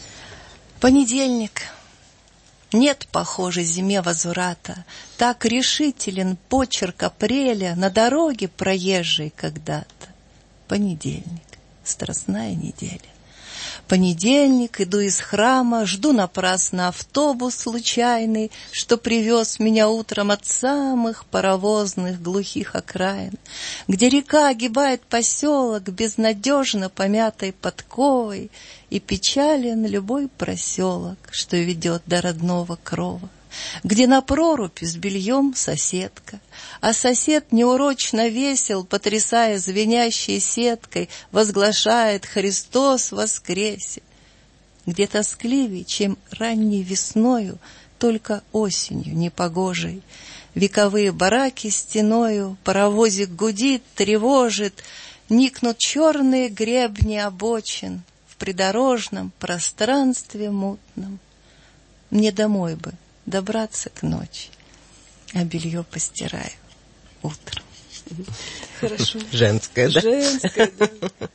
Понедельник. Нет, похоже, зиме возврата. Так решителен почерк апреля на дороге проезжей когда-то. Понедельник. Страстная неделя. Понедельник, иду из храма, жду напрасно автобус случайный, что привез меня утром от самых паровозных глухих окраин, где река огибает поселок безнадежно помятой подковой, и печален любой проселок, что ведет до родного крова, где на прорубь с бельем соседка, а сосед неурочно весел, потрясая звенящей сеткой, возглашает «Христос воскресе!», где тоскливей, чем ранней весною, только осенью непогожей. Вековые бараки стеною, паровозик гудит, тревожит, никнут черные гребни обочин в придорожном пространстве мутном. Мне домой бы добраться к ночи, а белье постираю утром. Хорошо. Женское, да? Женское, да.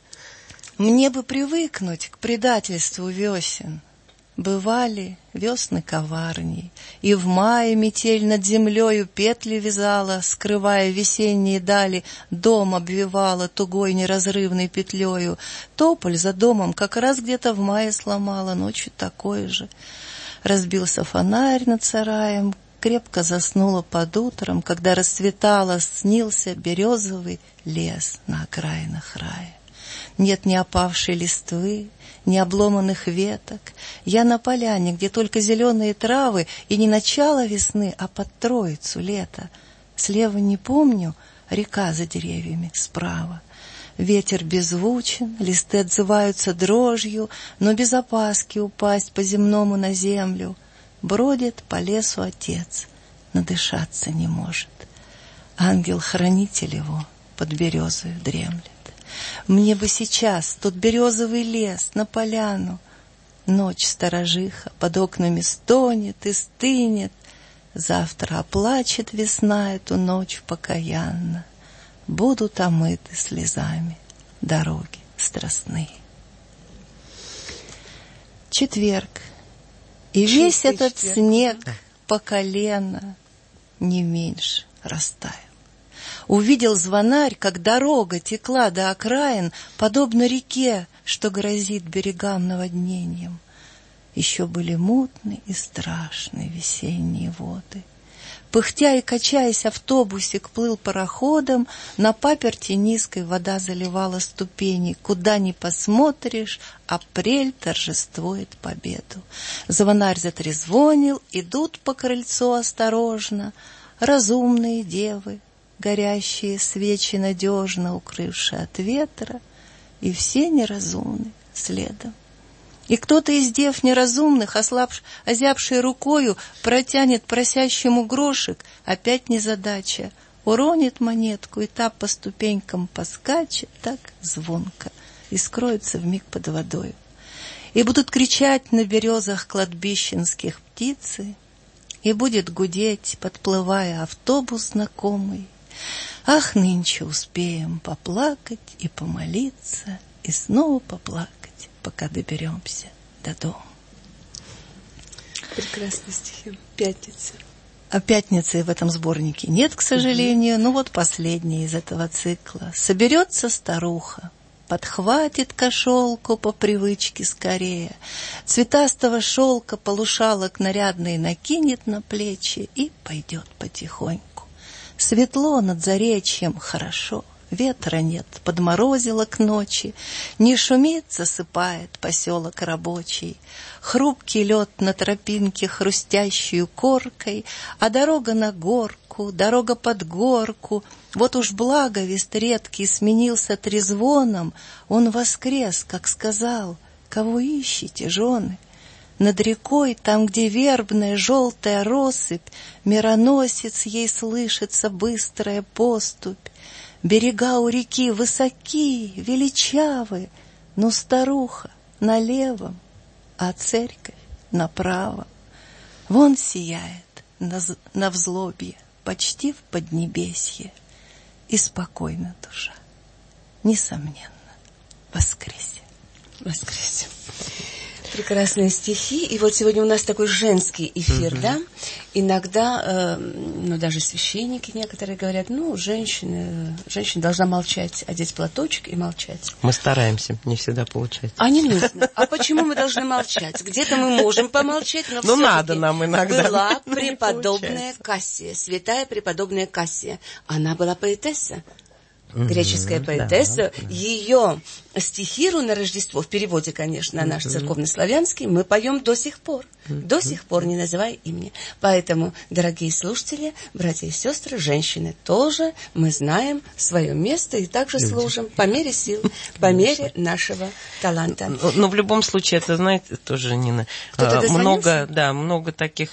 Мне бы привыкнуть к предательству весен. Бывали весны коварней, и в мае метель над землею петли вязала, скрывая весенние дали, дом обвивала тугой неразрывной петлею. Тополь за домом как раз где-то в мае сломала, ночью такое же. Разбился фонарь над сараем, крепко заснула под утром, когда расцветало, снился березовый лес на окраинах рая. Нет ни опавшей листвы, ни обломанных веток. Я на поляне, где только зеленые травы, и не начало весны, а под Троицу лето. Слева не помню, река за деревьями, справа. Ветер беззвучен, листы отзываются дрожью, но без опаски упасть по-земному на землю. Бродит по лесу отец, надышаться не может. Ангел-хранитель его под березою дремлет. Мне бы сейчас тот березовый лес на поляну. Ночь сторожиха под окнами стонет и стынет. Завтра оплачет весна эту ночь покаянно. Будут омыты слезами дороги страстные. Четверг. И Чистый весь этот четверг. снег по колено не меньше растаял. Увидел звонарь, как дорога текла до окраин, подобно реке, что грозит берегам наводнением. Еще были мутные и страшные весенние воды. Пыхтя и качаясь, автобусик плыл пароходом, на паперти низкой вода заливала ступени. Куда ни посмотришь, апрель торжествует победу. Звонарь затрезвонил, идут по крыльцу осторожно разумные девы, горящие свечи надежно укрывшие от ветра, и все неразумны следом. И кто-то из дев неразумных, ослабш, озябшей рукою, протянет просящему грошек, опять незадача, уронит монетку, и та по ступенькам поскачет так звонко и скроется вмиг под водою. И будут кричать на березах кладбищенских птицы, и будет гудеть, подплывая автобус знакомый. Ах, нынче успеем поплакать и помолиться, и снова поплакать, пока доберемся до дома. Прекрасные стихи. Пятница. А пятницы в этом сборнике нет, к сожалению. Ну вот последняя из этого цикла. Соберется старуха, подхватит кошелку по привычке скорее, цветастого шелка полушалок нарядный накинет на плечи и пойдет потихоньку. Светло над заречьем, хорошо, ветра нет, подморозило к ночи, не шумит, засыпает поселок рабочий. Хрупкий лед на тропинке хрустящую коркой, а дорога на горку, дорога под горку. Вот уж благовест редкий сменился трезвоном, он воскрес, как сказал, кого ищете, жены? Над рекой, там, где вербная желтая россыпь, мироносец ей слышится быстрая поступь. Берега у реки высоки, величавы, но старуха на левом, а церковь направо. Вон сияет на, на взлобье, почти в поднебесье, и спокойна душа, несомненно, воскресе. Воскресе. Прекрасные стихи. И вот сегодня у нас такой женский эфир, mm-hmm. да? Иногда, э, ну, даже священники некоторые говорят, ну, женщина, женщина должна молчать, одеть платочек и молчать. Мы стараемся, не всегда получается. А не нужно. А почему мы должны молчать? Где-то мы можем помолчать, но ну, надо нам иногда. Была преподобная Кассия, святая преподобная Кассия. Она была поэтесса. Греческая поэтесса, да, да. Ее стихиру на Рождество, в переводе, конечно, на наш церковнославянский, мы поем до сих пор, до сих пор, не называя имени. Поэтому, дорогие слушатели, братья и сестры, женщины тоже, мы знаем свое место и также Люди. служим по мере сил, по мере нашего таланта. Но, но в любом случае, это, знаете, тоже, Нина, много, да, много таких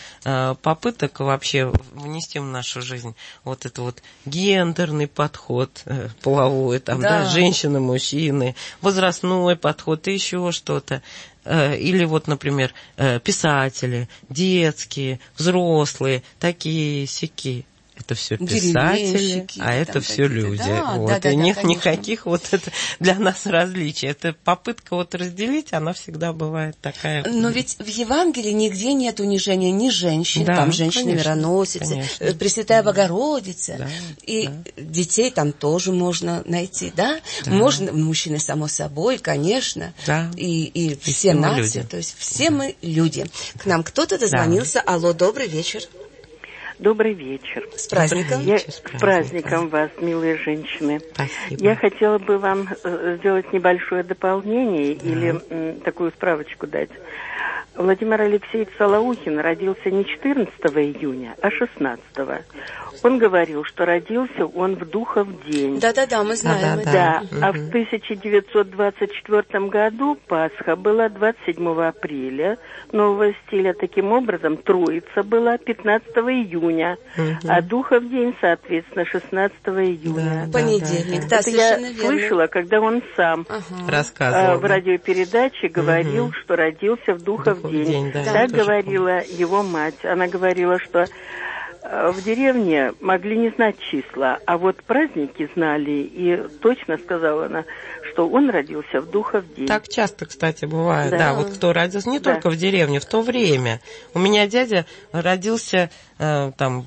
попыток вообще внести в нашу жизнь вот это вот гендерный подход, половой, там, да, да женщины, мужчины, возрастной подход и еще что-то. Или вот, например, писатели, детские, взрослые, такие-сяки. Это все писатели, а это все люди. Да, вот. Да, да, и да, нет конечно. никаких вот это для нас различий. Это попытка вот разделить, она всегда бывает такая. Но ведь в Евангелии нигде нет унижения ни женщин, да, там женщины-мироносицы, Пресвятая Богородица. Да, и да. детей там тоже можно найти, да? да. Можно, мужчины, само собой, конечно. Да. И, и, и все нации, то есть все да. мы люди. К нам кто-то дозвонился. Да. Алло, добрый вечер. Добрый вечер. С праздником. Я, с праздником вас, милые женщины. Спасибо. Я хотела бы вам сделать небольшое дополнение да. или м, такую справочку дать. Владимир Алексеевич Солоухин родился не четырнадцатого июня, а шестнадцатого. Он говорил, что родился он в Духов день. Да-да-да, мы знаем. Да, да, да. А в тысяча девятьсот двадцать четвёртом году Пасха была двадцать седьмого апреля нового стиля. Таким образом, Троица была пятнадцатого июня, угу. а Духов день, соответственно, шестнадцатого июня. Да, понедельник, да, да, да. Это я верно. слышала, когда он сам ага. рассказывал э, в радиопередаче говорил, угу. что родился в Духов, Духов день. день да, так говорила помню. его мать. Она говорила, что в деревне могли не знать числа, а вот праздники знали, и точно сказала она, что он родился в Духов день. Так часто, кстати, бывает, да, да вот кто родился не да. только в деревне, в то время. У меня дядя родился э, там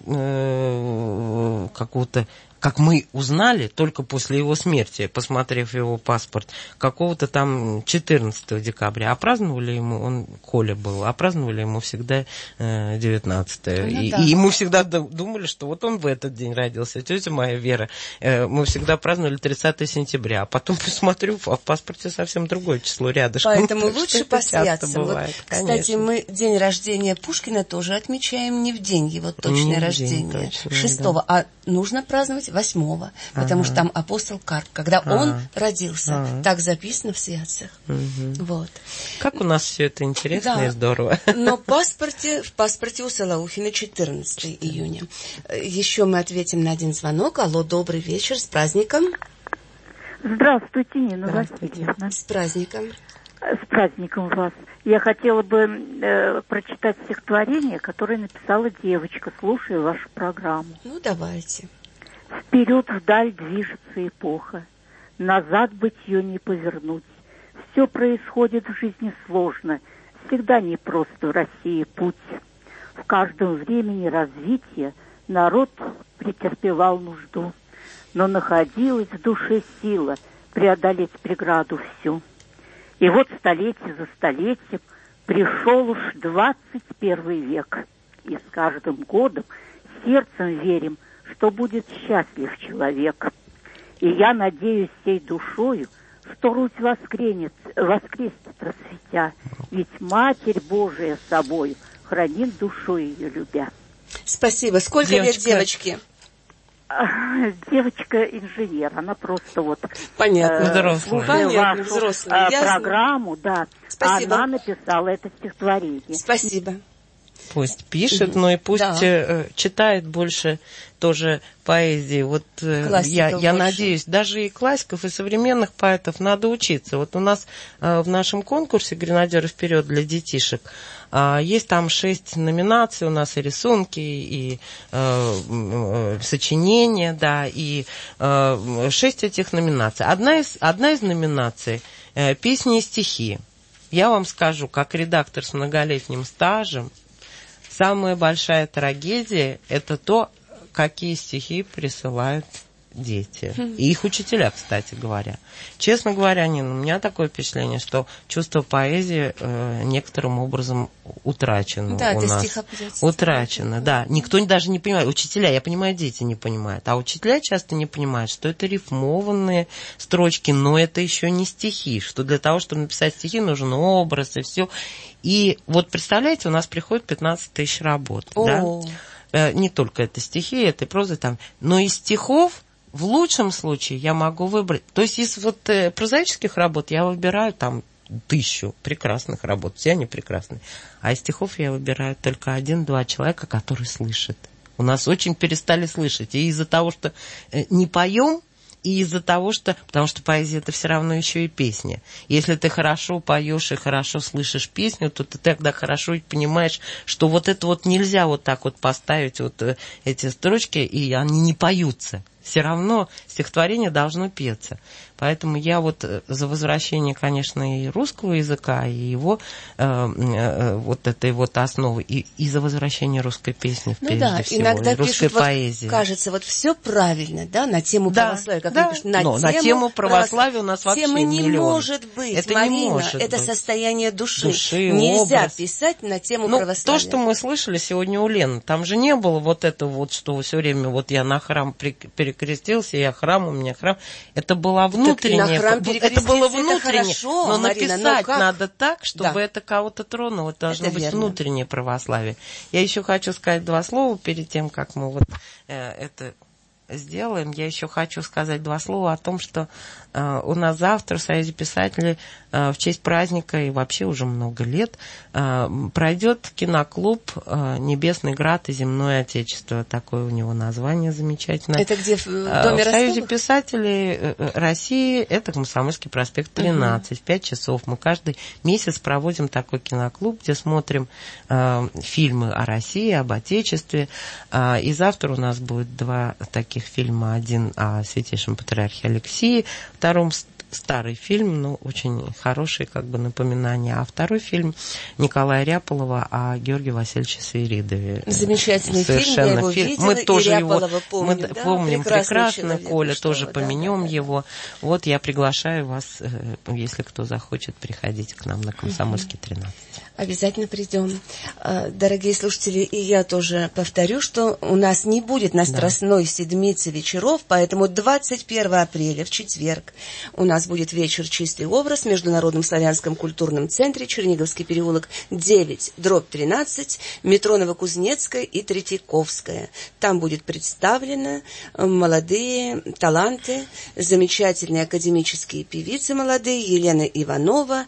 э, какого-то, как мы узнали, только после его смерти, посмотрев его паспорт, какого-то там четырнадцатого декабря. А праздновали ему, он Коля был, а праздновали ему всегда э, девятнадцатого. Ну, и, да. и ему всегда думали, что вот он в этот день родился. Тетя моя Вера, э, мы всегда праздновали тридцатого сентября. А потом посмотрю, а в паспорте совсем другое число рядышком. Поэтому лучше посвятиться. Вот, кстати, мы день рождения Пушкина тоже отмечаем не в день его точное рождение, шестого, да. а нужно праздновать восьмого, потому ага. что там апостол Карп, когда ага. он родился, ага. так записано в святцах. Угу. Вот. Как у нас все это интересно да. и здорово. Но в паспорте, в паспорте у Солоухина четырнадцатого июня. Еще мы ответим на один звонок. Алло, добрый вечер, с праздником. Здравствуйте, Нина. Здравствуйте. С праздником. С праздником вас. Я хотела бы э, прочитать стихотворение, которое написала девочка, слушая вашу программу. Ну, давайте. Вперед вдаль движется эпоха, назад бытие не повернуть. Все происходит в жизни сложно, всегда непрост в России путь. В каждом времени развития народ претерпевал нужду, но находилась в душе сила преодолеть преграду всю. И вот столетие за столетием пришел уж двадцать первый век. И с каждым годом сердцем верим, что будет счастлив человек. И я надеюсь всей душою, что Русь воскренет, воскреснет расцветя, ведь Матерь Божия собою хранит душой ее любя. Спасибо. Сколько девочка... лет девочке? Девочка инженер, она просто вот понятно, э, взрослая, понятно, вашу взрослая. Э, программу, да. Спасибо. Она написала это стихотворение. Спасибо. Пусть пишет, но и пусть да. э, читает больше тоже поэзии. Вот э, я, я надеюсь, даже и классиков, и современных поэтов надо учиться. Вот у нас э, в нашем конкурсе «Гренадеры вперед» для детишек э, есть там шесть номинаций. У нас и рисунки, и э, э, сочинения, да, и э, шесть этих номинаций. Одна из, одна из номинаций э, песни и стихи. Я вам скажу, как редактор с многолетним стажем, самая большая трагедия – это то, какие стихи присылают дети. И их учителя, кстати говоря. Честно говоря, Нина, у меня такое впечатление, что чувство поэзии э, некоторым образом утрачено да, у нас. Утрачено, да. Никто даже не понимает. Учителя, я понимаю, дети не понимают. А учителя часто не понимают, что это рифмованные строчки, но это еще не стихи. Что для того, чтобы написать стихи, нужен образ и все. И вот представляете, у нас приходит пятнадцать тысяч работ. Да? Не только это стихи, это и проза там. Но из стихов в лучшем случае я могу выбрать. То есть из вот э, прозаических работ я выбираю там тысячу прекрасных работ. Все они прекрасные. А из стихов я выбираю только один-два человека, которые слышат. У нас очень перестали слышать. И из-за того, что э, не поем, и из-за того, что... Потому что поэзия – это все равно еще и песня. Если ты хорошо поешь и хорошо слышишь песню, то ты тогда хорошо понимаешь, что вот это вот нельзя вот так вот поставить, вот эти строчки, и они не поются. Все равно стихотворение должно петься. Поэтому я вот за возвращение, конечно, и русского языка, и его э, э, вот этой вот основы, и, и за возвращение русской песни, ну прежде да, всего, иногда и русской пишут, поэзии. Вот, кажется, вот все правильно, да, на тему да, православия, как да, они пишут, на, но тему, на тему православия у нас вообще темы не миллион. может быть, это Марина, не может это быть. состояние души. души Нельзя образ. писать на тему ну, православия. То, что мы слышали сегодня у Лены, там же не было вот этого вот, что все время вот я на храм перекрестился, я храм, у меня храм. Это была внутренняя... Это было внутреннее, хорошо, но Марина, написать но надо так, чтобы да. это кого-то тронуло. Это должно это быть верно. внутреннее православие. Я еще хочу сказать два слова перед тем, как мы вот э, это сделаем. Я еще хочу сказать два слова о том, что э, у нас завтра в Союзе писателей э, в честь праздника и вообще уже много лет э, пройдет киноклуб э, «Небесный град и земное отечество». Такое у него название замечательное. Это где, в Доме э, В Союзе Ростовых? писателей России это Комсомольский проспект тринадцать. В пять часов мы каждый месяц проводим такой киноклуб, где смотрим э, фильмы о России, об отечестве. Э, и завтра у нас будет два таких фильма. Один о Святейшем Патриархе Алексии, втором старый фильм, но очень хороший как бы напоминание. А второй фильм Николая Ряполова о Георгии Васильевиче Свиридове. Замечательный Совершенно фильм, я его фильм. видела, Мы тоже и Ряполова его помню. мы да? помним Прекрасный прекрасно, человек, Коля, что, тоже да, поменем да, да. его. Вот я приглашаю вас, если кто захочет, приходите к нам на Комсомольский тринадцать. Обязательно придем. Дорогие слушатели, и я тоже повторю, что у нас не будет на Страстной Седмице вечеров, поэтому двадцать первого апреля, в четверг, у нас будет вечер «Чистый образ» в Международном славянском культурном центре, Черниговский переулок девять, дробь тринадцать, метро Новокузнецкая и Третьяковская. Там будет представлены молодые таланты, замечательные академические певицы молодые, Елена Иванова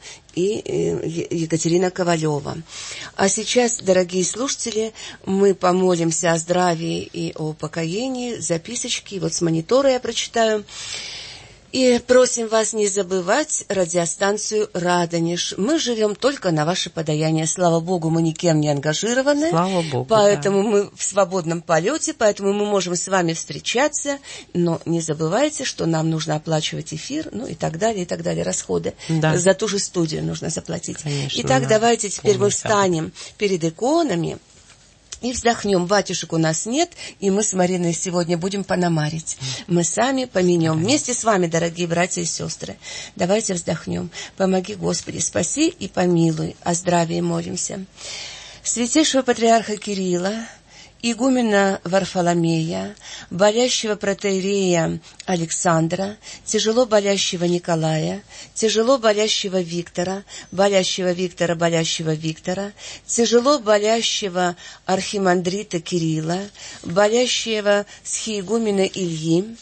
и Екатерина Ковалева. А сейчас, дорогие слушатели, мы помолимся о здравии и о покоении. Записочки, вот с монитора я прочитаю. И просим вас не забывать радиостанцию «Радонеж». Мы живем только на ваше подаяние. Слава Богу, мы никем не ангажированы. Слава Богу, поэтому да. мы в свободном полете, поэтому мы можем с вами встречаться. Но не забывайте, что нам нужно оплачивать эфир, ну и так далее, и так далее, расходы. Да. За ту же студию нужно заплатить. Конечно, Итак, да. давайте теперь мы Полный встанем перед иконами и вздохнем. Батюшек у нас нет, и мы с Мариной сегодня будем пономарить. Мы сами поменем. Вместе с вами, дорогие братья и сестры. Давайте вздохнем. Помоги, Господи, спаси и помилуй. О здравии молимся. Святейшего патриарха Кирилла, игумена Варфоломея, болящего протоиерея Александра, тяжело болящего Николая, тяжело болящего Виктора, болящего Виктора, болящего Виктора, тяжело болящего архимандрита Кирилла, болящего схиегумена Ильи,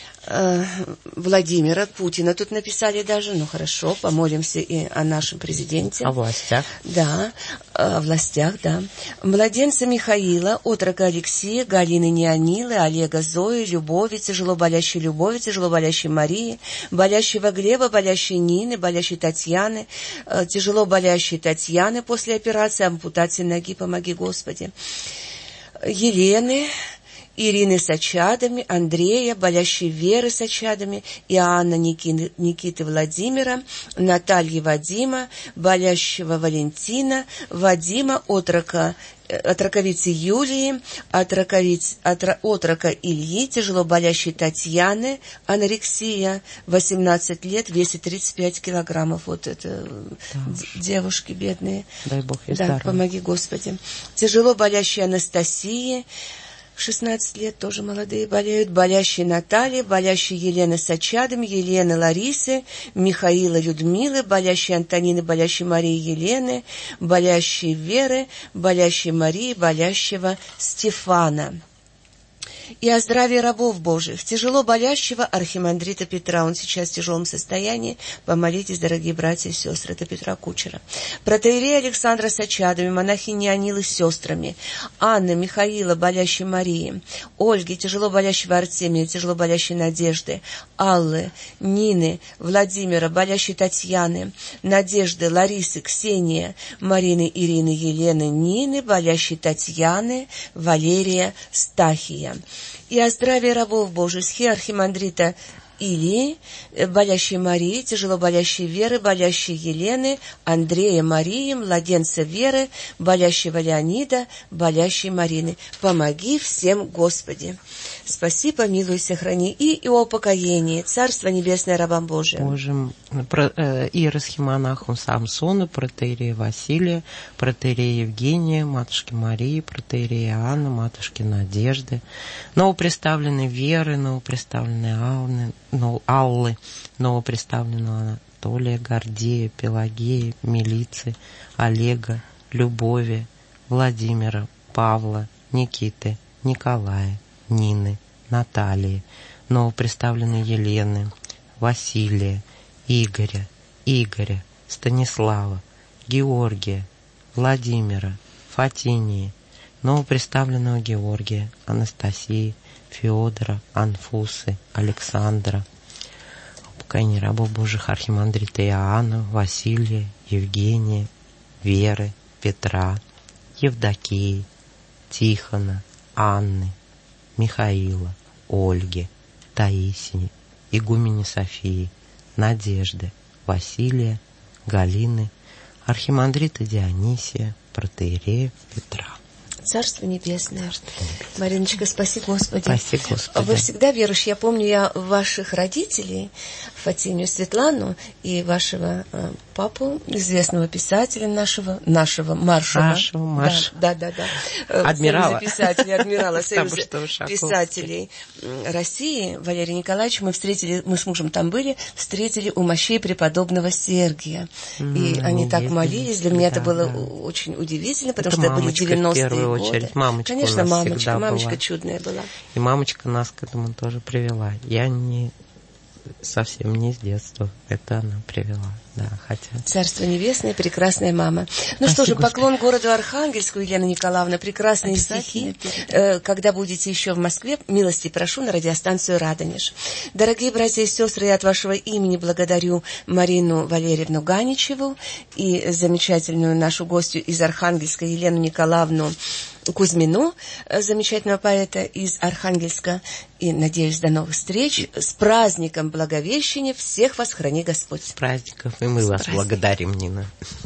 Владимира Путина тут написали даже. Ну хорошо, помолимся и о нашем президенте. О властях. Да, о властях, да. Младенца Михаила, отрока Алексея, Галины Неонилы, Олега Зои, Любови, тяжело болящей Любови, тяжело болящей Марии, болящего Глеба, болящей Нины, болящей Татьяны, тяжело болящей Татьяны после операции, ампутации ноги, помоги, Господи. Елены, Ирины с очадами, Андрея, болящей Веры с очадами, Иоанна Никиты, Никиты Владимира, Натальи Вадима, болящего Валентина, Вадима, отрока, отроковицы Юлии, отроковиц, отро, отрока Ильи, тяжело болящей Татьяны, анорексия, восемнадцать лет, весит тридцать пять килограммов. Вот это да. Девушки бедные. Дай Бог ей да, здоровья. Помоги, Господи. Тяжело болящей Анастасии, шестнадцать лет, тоже молодые болеют, болящие Натальи, болящие Елены с очадами, Елены Ларисы, Михаила Людмилы, болящие Антонины, болящие Марии Елены, болящие Веры, болящие Марии, болящего Стефана. И о здравии рабов Божьих, тяжело болящего архимандрита Петра. Он сейчас в тяжелом состоянии. Помолитесь, дорогие братья и сестры. Это Петра Кучера. Протоиерея Александра с очадами, монахини Анилы с сестрами, Анны, Михаила, болящей Марии, Ольги, тяжело болящего Артемия, тяжело болящей Надежды, Аллы, Нины, Владимира, болящей Татьяны, Надежды, Ларисы, Ксения, Марины, Ирины, Елены, Нины, болящей Татьяны, Валерия, Стахия. И о здравии рабов Божьих, архимандрита Илии, болящей Марии, тяжело болящей Веры, болящей Елены, Андрея Марии, младенца Веры, болящего Леонида, болящей Марины. Помоги всем, Господи. Спаси, помилуй, сохрани. И о упокоении. Царство небесное рабам Божиим. Божьим. Иеросхимонаху Самсону, протоиерея Василия, протоиерея Евгения, матушки Марии, протоиерея Анны, матушки Надежды, новоприставленной Веры, новоприставленной Аллы, Аллы, новоприставленного Анатолия, Гордея, Пелагея, Милицы, Олега, Любови, Владимира, Павла, Никиты, Николая, Нины, Натальи, новоприставленной Елены, Василия, Игоря, Игоря, Станислава, Георгия, Владимира, Фатинии, новоприставленного Георгия, Анастасии, Феодора, Анфусы, Александра, упокоение рабов Божьих архимандрита Иоанна, Василия, Евгения, Веры, Петра, Евдокии, Тихона, Анны, Михаила, Ольги, Таисии, игумени Софии, Надежды, Василия, Галины, архимандрита Дионисия, протоиерея Петра. Царство небесное. Мариночка, спаси Господи. Спаси Господи. Вы всегда верующие. Я помню, я ваших родителей, Фатимию, Светлану, и вашего э, папу, известного писателя нашего, нашего Маршева. Нашего, Маршева. Да, да, да. да. Адмирала. Союза писателей, адмирала Союза писателей России, Валерия Николаевича. Мы встретили, мы с мужем там были, встретили у мощей преподобного Сергия. Mm, и они так молились. Для меня да, это было да. очень удивительно, потому это что это были девяностые очередь. Мамочка Конечно, у нас мамочка, мамочка была. чудная была. И мамочка нас к этому тоже привела. Я не совсем не с детства. Это она привела. Да, хотя... Царство небесное, прекрасная мама. Ну Спасибо, что же, поклон Господи. городу Архангельску, Елена Николаевна, прекрасные стихи. Э, когда будете еще в Москве, милости прошу на радиостанцию «Радонеж». Дорогие братья и сестры, я от вашего имени благодарю Марину Валерьевну Ганичеву и замечательную нашу гостью из Архангельска Елену Николаевну Кузьмину, замечательного поэта из Архангельска. И надеюсь, до новых встреч. С праздником Благовещения. Всех вас храни Господь. С праздников. И мы С вас праздником. благодарим, Нина.